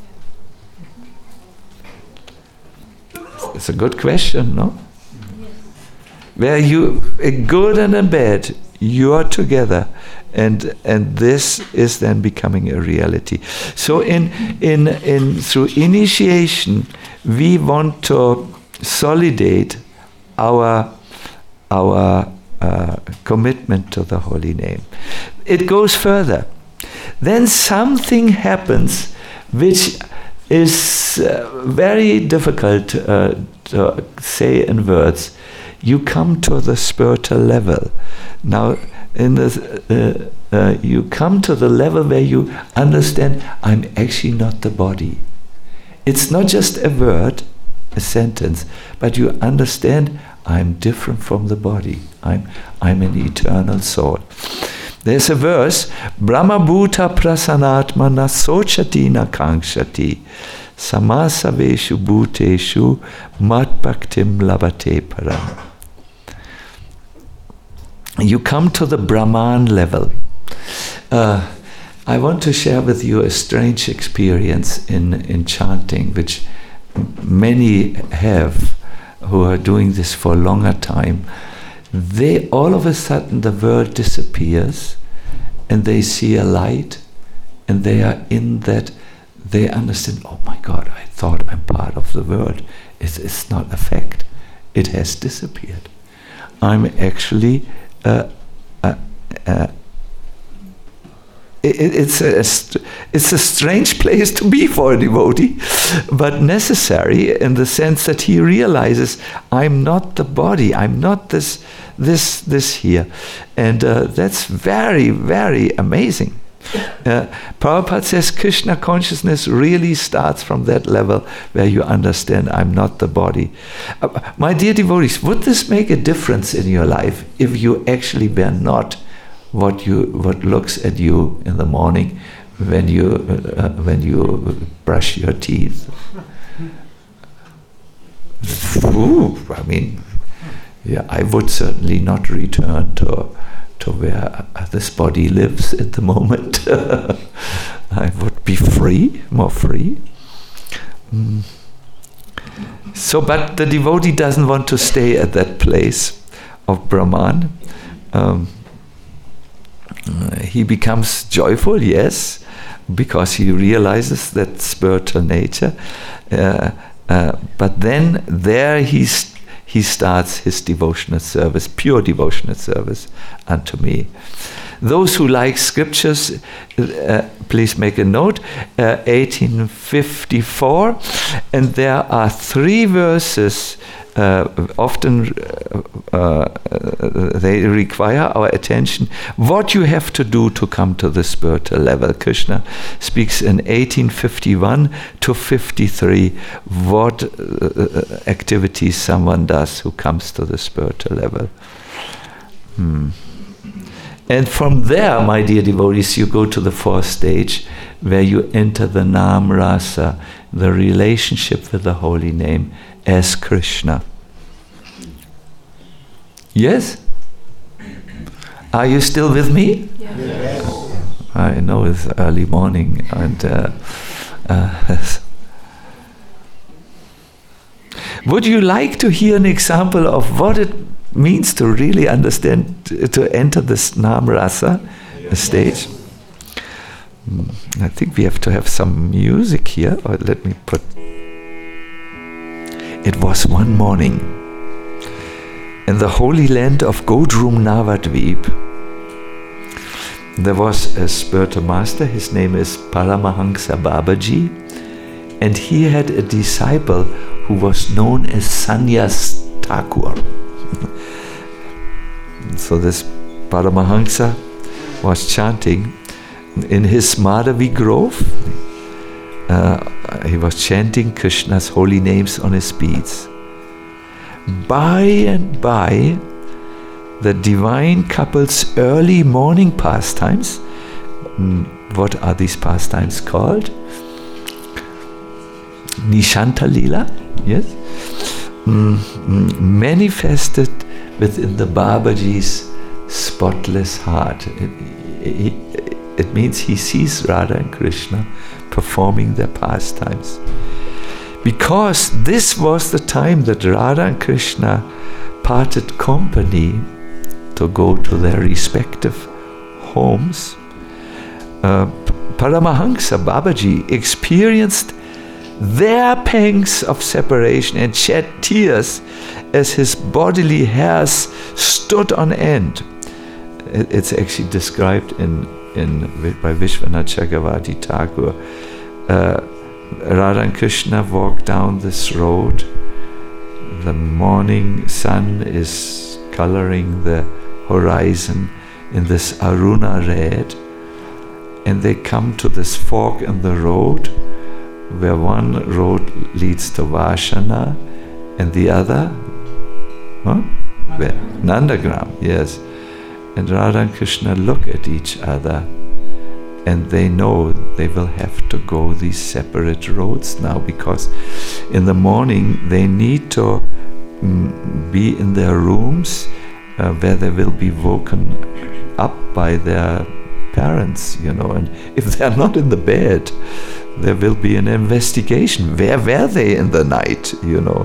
It's a good question, no? Where you, good and in bad, you are together, and this is then becoming a reality. So in through initiation, we want to solidate our commitment to the holy name. It goes further. Then something happens which is very difficult to say in words. You come to the spiritual level. Now, you come to the level where you understand, I'm actually not the body. It's not just a word, a sentence, but you understand, I'm different from the body. I'm an eternal soul. There's a verse, Brahma Bhuta Prasanatma Nasochati Nakangshati Samasaveshu Bhuteshu Mat Bhaktim Labate Param. You come to the Brahman level. I want to share with you a strange experience in chanting, which many have who are doing this for a longer time. They all of a sudden the world disappears and they see a light and they are in that, they understand, oh my God, I thought I'm part of the world. It's not a fact. It has disappeared. I'm actually it's a strange place to be for a devotee, but necessary in the sense that he realizes, I'm not the body, I'm not this here, and that's very, very amazing. Prabhupada says Krishna consciousness really starts from that level where you understand, I'm not the body. My dear devotees, would this make a difference in your life if you actually were not what looks at you in the morning when you brush your teeth? Ooh, I mean, yeah, I would certainly not return to where this body lives at the moment. I would be free, more free. So, but the devotee doesn't want to stay at that place of Brahman. He becomes joyful, yes, because he realizes that spiritual nature. But then there he starts his devotional service, pure devotional service unto me. Those who like scriptures, please make a note, 1854, and there are 3 verses. Often they require our attention. What you have to do to come to the spiritual level. Krishna speaks in 1851 to 53 what activities someone does who comes to the spiritual level. And from there, my dear devotees, you go to the 4th stage where you enter the Nam Rasa, the relationship with the holy name as Krishna. Yes? Are you still with me? Yes. I know it's early morning and would you like to hear an example of what it means to really understand, to enter this Nam Rasa stage? I think we have to have some music here, or let me put. It was one morning in the holy land of Godrum Navadvip. There was a spiritual master, his name is Paramahansa Babaji, and he had a disciple who was known as Sannyas Thakur. So this Paramahansa was chanting in his Madhavi Grove. He was chanting Krishna's holy names on his beads. By and by, the divine couple's early morning pastimes, what are these pastimes called? Nishanta Lila, yes? Manifested within the Babaji's spotless heart. It means he sees Radha and Krishna performing their pastimes. Because this was the time that Radha and Krishna parted company to go to their respective homes, Paramahansa Babaji experienced their pangs of separation and shed tears as his bodily hairs stood on end. It's actually described by Vishwanath Chakravarti Thakur. Radha and Krishna walk down this road. The morning sun is coloring the horizon in this Aruna red, and they come to this fork in the road where one road leads to Vashana and the other, where? Nandagram, yes. And Radha and Krishna look at each other, and they know they will have to go these separate roads now, because in the morning they need to be in their rooms where they will be woken up by their parents, and if they're not in the bed, there will be an investigation. Where were they in the night,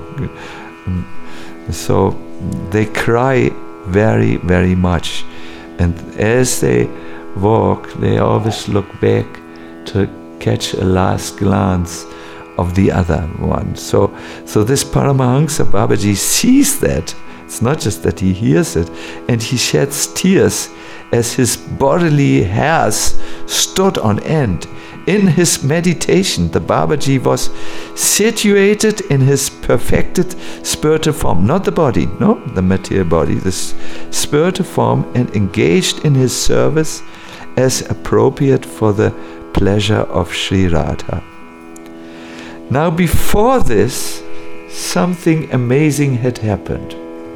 So they cry very, very much. And as they walk, they always look back to catch a last glance of the other one. So this Paramahansa Babaji sees that. It's not just that he hears it, and he sheds tears as his bodily hairs stood on end. In his meditation, the Babaji was situated in his perfected spiritual form, not the body, no, the material body, this spiritual form, and engaged in his service as appropriate for the pleasure of Sri Radha. Now, before this, something amazing had happened.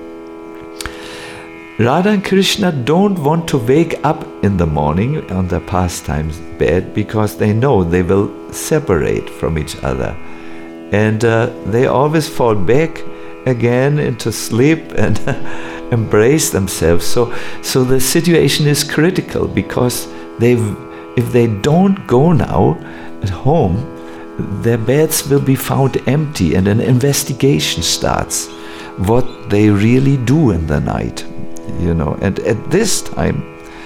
Radha and Krishna don't want to wake up in the morning on their pastimes bed, because they know they will separate from each other. And they always fall back again into sleep and embrace themselves. So the situation is critical, because if they don't go now at home, their beds will be found empty, and an investigation starts what they really do in the night. And at this time,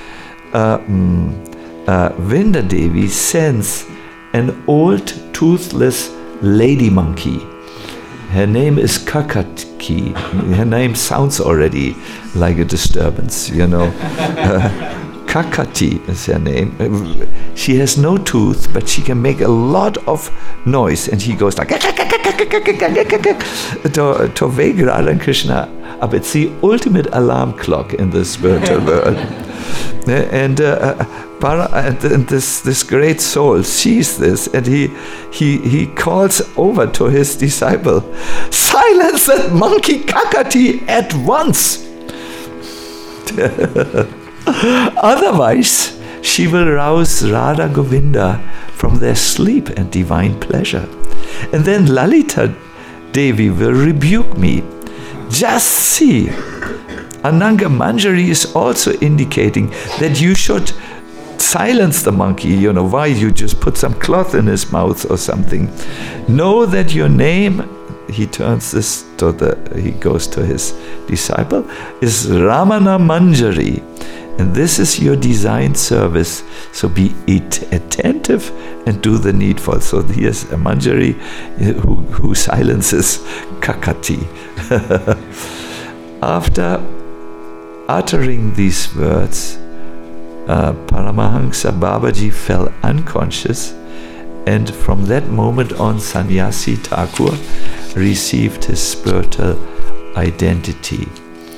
Vrinda Devi sends an old toothless lady monkey. Her name is Kakati. Her name sounds already like a disturbance, Kakati is her name. She has no tooth, but she can make a lot of noise, and he goes like to wake Radha and Krishna up. It's the ultimate alarm clock in the spiritual world. And this great soul sees this, and he calls over to his disciple, "Silence that monkey Kakati at once! Otherwise, she will rouse Radha Govinda from their sleep and divine pleasure. And then Lalita Devi will rebuke me. Just see, Ananga Manjari is also indicating that you should silence the monkey. Why? You just put some cloth in his mouth or something. Know that your name," he turns this he goes to his disciple, "is Ramana Manjari. And this is your designed service. So be attentive and do the needful." So here's a Manjari who silences Kakati. After uttering these words, Paramahansa Babaji fell unconscious, and from that moment on, Sannyasi Thakur received his spiritual identity.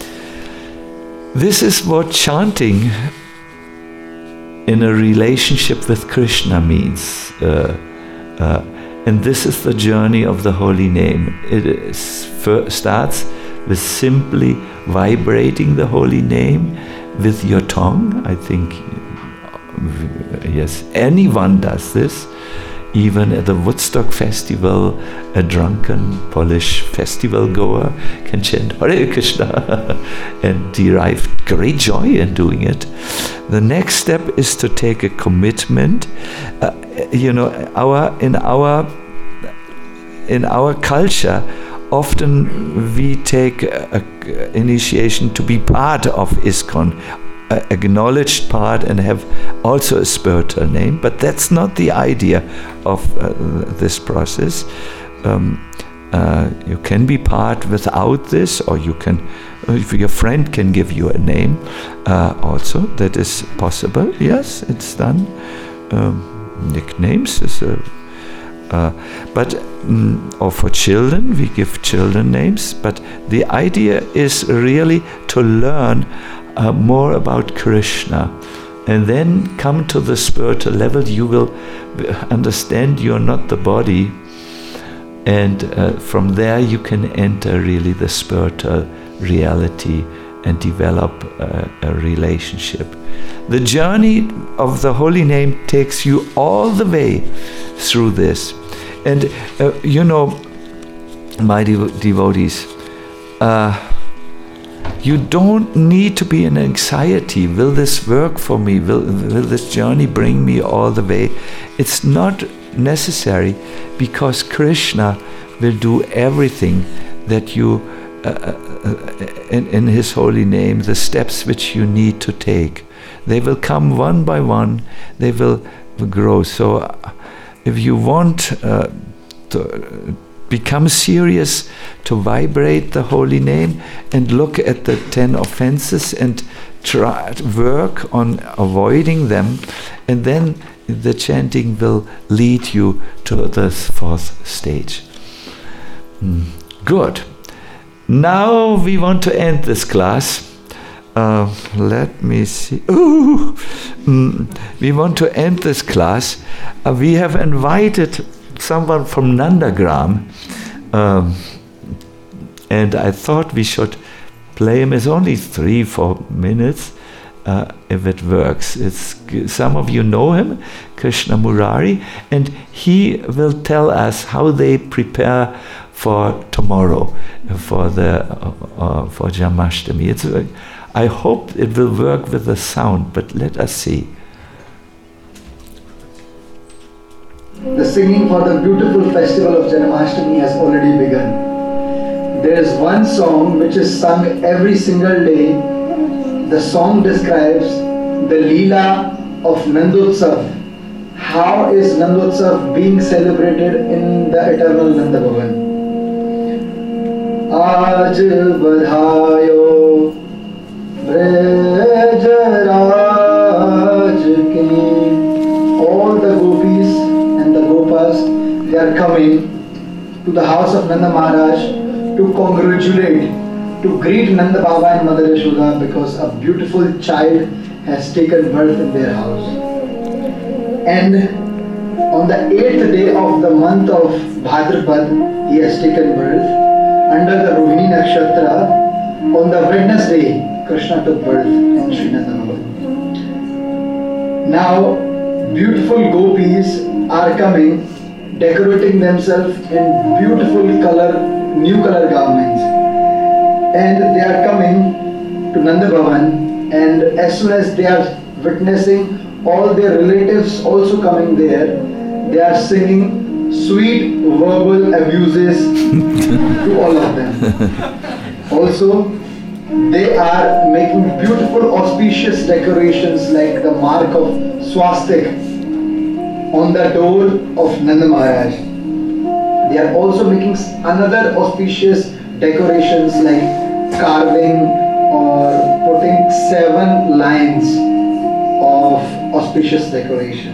This is what chanting in a relationship with Krishna means. And this is the journey of the holy name. It starts with simply vibrating the holy name with your tongue. I think, yes, anyone does this. Even at the Woodstock festival, a drunken Polish festival goer can chant Hare Krishna and derive great joy in doing it. The next step is to take a commitment. In our culture, often we take initiation to be part of ISKCON, acknowledged part, and have also a spiritual name, but that's not the idea of this process. You can be part without this, or you can, if your friend can give you a name, also that is possible. Yes, it's done. Nicknames is Or for children, we give children names, but the idea is really to learn more about Krishna, and then come to the spiritual level. You will understand you're not the body, and from there you can enter really the spiritual reality and develop a relationship. The journey of the holy name takes you all the way through this. And my devotees, you don't need to be in anxiety. Will this work for me? Will this journey bring me all the way? It's not necessary, because Krishna will do everything that you, in His holy name, the steps which you need to take. They will come one by one. They will grow. So if you want to become serious to vibrate the holy name and look at the 10 offenses and try to work on avoiding them, and then the chanting will lead you to the 4th stage. Good. Now we want to end this class. Let me see. We want to end this class. We have invited someone from Nandagram, and I thought we should play him. It's only 3-4 minutes, if it works. Some of you know him, Krishna Murari, and he will tell us how they prepare for tomorrow, for Janmashtami. I hope it will work with the sound, but let us see. The singing for the beautiful festival of Janmashtami has already begun. There is one song which is sung every single day. The song describes the Leela of Nandotsav. How is Nandotsav being celebrated in the eternal Nanda Bhavan? Aaj badhayo Brajaraj ki. All the gopis and the gopas, they are coming to the house of Nanda Maharaj to congratulate, to greet Nanda Baba and Mother Yashoda, because a beautiful child has taken birth in their house. And on the 8th day of the month of Bhadrapad, he has taken birth under the Rohini Nakshatra. On the Wednesday, Krishna took birth in Sri Nanda Bhavan. Now, beautiful gopis are coming, decorating themselves in beautiful new color garments. And they are coming to Nanda Bhavan, and as soon as they are witnessing all their relatives also coming there, they are singing sweet verbal abuses to all of them. Also, they are making beautiful auspicious decorations like the mark of swastika on the door of Nanda Maharaj. They are also making another auspicious decorations like carving or putting 7 lines of auspicious decoration.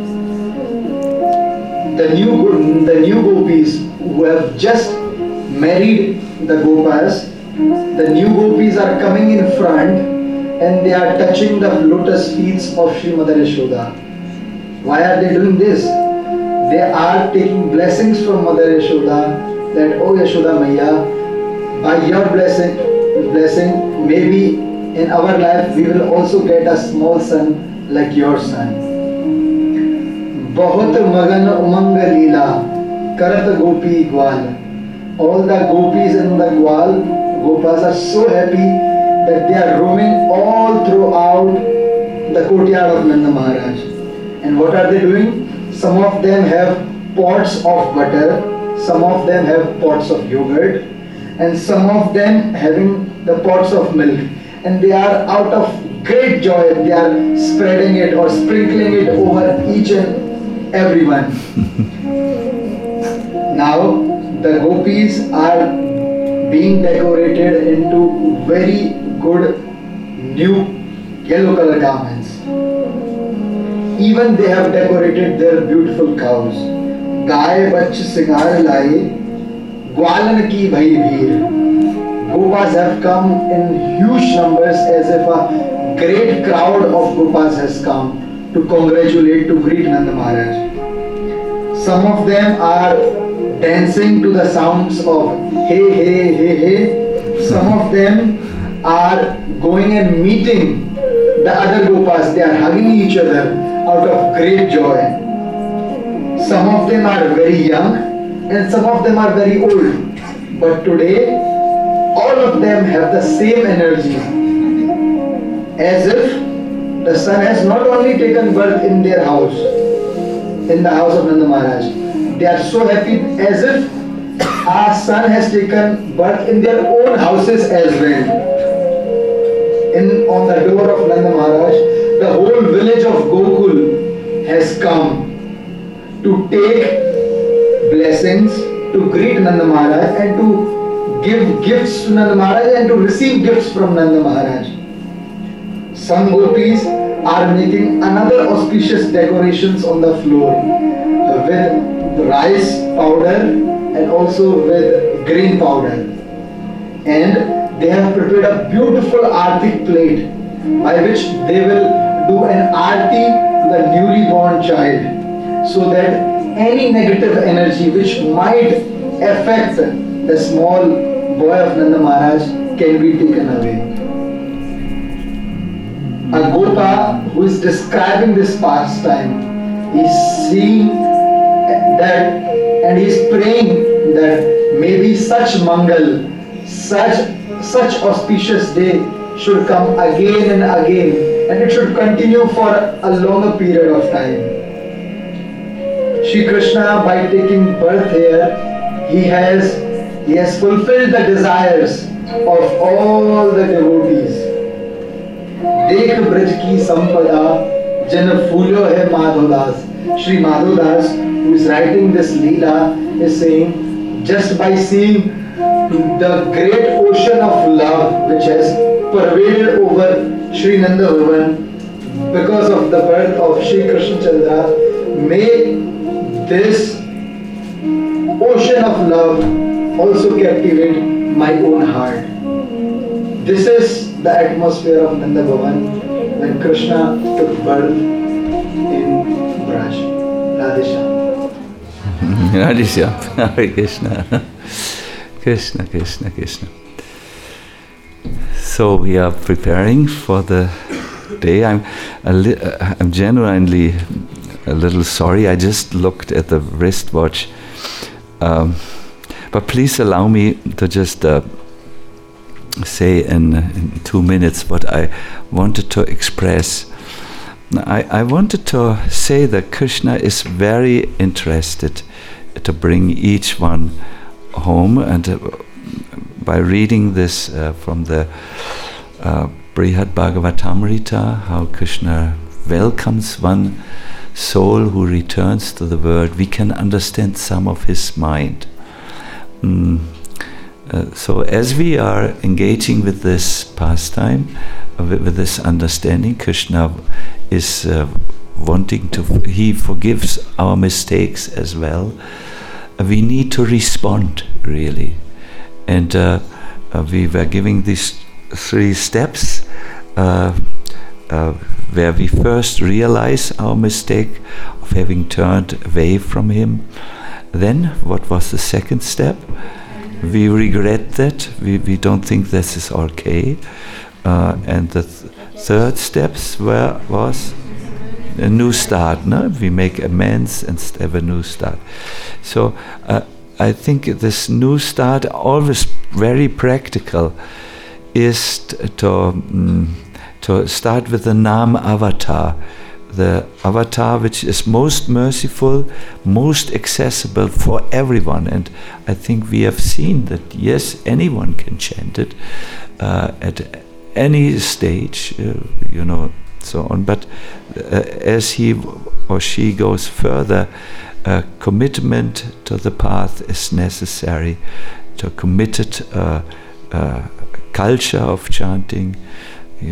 The new gopis who have just married the gopas, the new gopis are coming in front and they are touching the lotus feet of Sri Mother Yashoda. Why are they doing this? They are taking blessings from Mother Yashoda, that, oh Yashoda Maiya, by your blessing, maybe in our life we will also get a small son like your son. Bahut magan umang leela, karat gopi gwal. All the gopis in the gopas are so happy that they are roaming all throughout the courtyard of Nanda Maharaj. And what are they doing? Some of them have pots of butter, some of them have pots of yogurt, and some of them having the pots of milk. And they are out of great joy, they are spreading it or sprinkling it over each and everyone. Now the gopis are being decorated into very good new yellow color garments. Even they have decorated their beautiful cows. गाय बच्च सिंगार लाए, ग्वालन की भई भीड़. Gopas have come in huge numbers as if a great crowd of Gopas has come to congratulate, to greet Nanda Maharaj. Some of them are dancing to the sounds of hey, hey, hey, hey. Some of them are going and meeting the other Gopas. They are hugging each other out of great joy. Some of them are very young and some of them are very old. But today, all of them have the same energy, as if the son has not only taken birth in their house, in the house of Nanda Maharaj. They are so happy as if our son has taken birth in their own houses as well. On the door of Nanda Maharaj, the whole village of Gokul has come to take blessings, to greet Nanda Maharaj and to give gifts to Nanda Maharaj and to receive gifts from Nanda Maharaj. Some gopis are making another auspicious decorations on the floor with rice powder and also with grain powder. And they have prepared a beautiful arti plate by which they will do an arti to the newly born child, so that any negative energy which might affect the small boy of Nanda Maharaj can be taken away. A Gopa who is describing this pastime, he is seeing that and he is praying that maybe such Mangal, such auspicious day should come again and again, and it should continue for a longer period of time. Shri Krishna, by taking birth here, he has fulfilled the desires of all the devotees. Dekh braj ki sampada, jan phoolyo hai Madhodas. Shri Madhodas, who is writing this Leela, is saying, just by seeing the great ocean of love which has pervaded over Shri Nanda Bhavan because of the birth of Shri Krishna Chandra, may this ocean of love also captivate my own heart. This is the atmosphere of Nanda Bhavan when Krishna took birth in Braj. Radhe Shyam. Radhe Shyam. Hare Krishna. Krishna, Krishna, Krishna. So we are preparing for the day. I'm genuinely a little sorry. I just looked at the wristwatch. But please allow me to just say in 2 minutes what I wanted to express. I wanted to say that Krishna is very interested to bring each one home, and by reading this from the Brihad Bhagavatamrita, how Krishna welcomes one soul who returns to the world, we can understand some of his mind. So as we are engaging with this pastime, with this understanding, Krishna is wanting to, he forgives our mistakes as well. We need to respond, really. And we were giving these 3 steps where we first realize our mistake of having turned away from him. Then, what was the second step? We regret that. We don't think this is okay. And the third steps was a new start. No? We make amends and have a new start. So I think this new start, always very practical, is to start with the Nam Avatar. The avatar which is most merciful, most accessible for everyone. And I think we have seen that, yes, anyone can chant it at any stage, so on. But as he or she goes further, commitment to the path is necessary, to committed culture of chanting.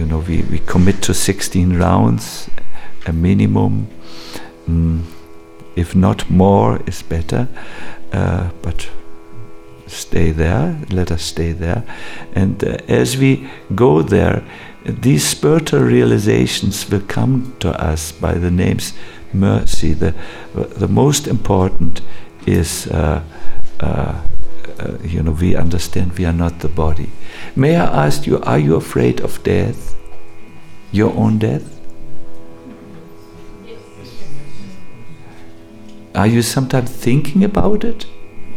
We commit to 16 rounds, a minimum. if not more is better, but stay there, let us stay there. And as we go there, these spiritual realizations will come to us by the names mercy. The most important is, we understand we are not the body. May I ask you, are you afraid of death? Your own death? Are you sometimes thinking about it?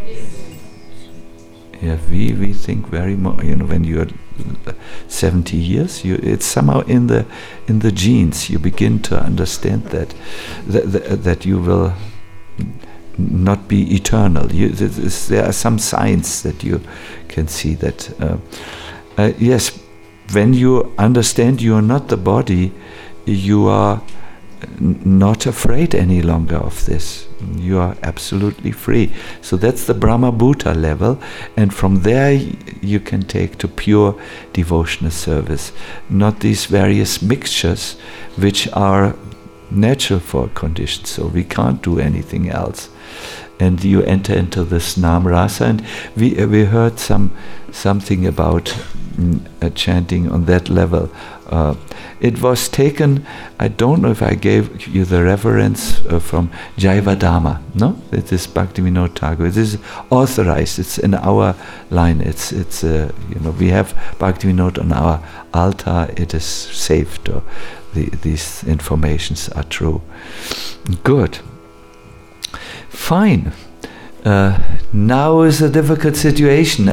Yeah, we think very much. When you're 70 years, it's somehow in the genes. You begin to understand that you will not be eternal. There are some signs that you can see that. Yes, when you understand you are not the body, you are not afraid any longer of this. You are absolutely free. So that's the Brahma Bhuta level, and from there you can take to pure devotional service, not these various mixtures which are natural for conditions, so we can't do anything else. And you enter into this Nam Rasa, and we heard something about chanting on that level. It was taken, I don't know if I gave you the reference from Jaivadhamma, no? It is Bhaktivinoda Thakur. It is authorized, it's in our line, it's we have Bhaktivinoda on our altar, it is safe to, these informations are true. Good. Fine. Now is a difficult situation.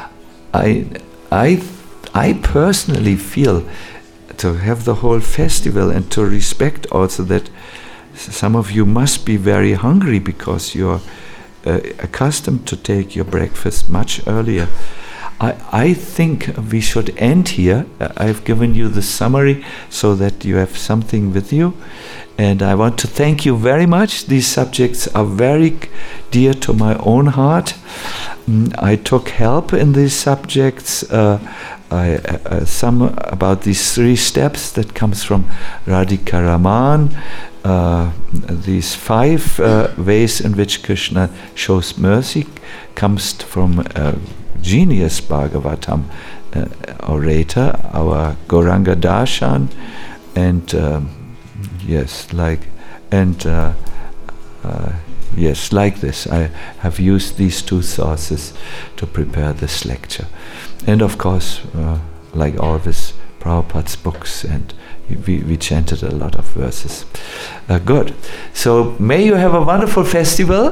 I personally feel to have the whole festival and to respect also that some of you must be very hungry because you're accustomed to take your breakfast much earlier. I think we should end here. I've given you the summary so that you have something with you. And I want to thank you very much. These subjects are very dear to my own heart. I took help in these subjects. Some about these 3 steps that comes from Radhika Raman. These 5 ways in which Krishna shows mercy comes from genius Bhagavatam orator, our Gauranga Darshan, and yes, like this. I have used these 2 sources to prepare this lecture. And of course, like always, Prabhupada's books, and we chanted a lot of verses. Good. So may you have a wonderful festival.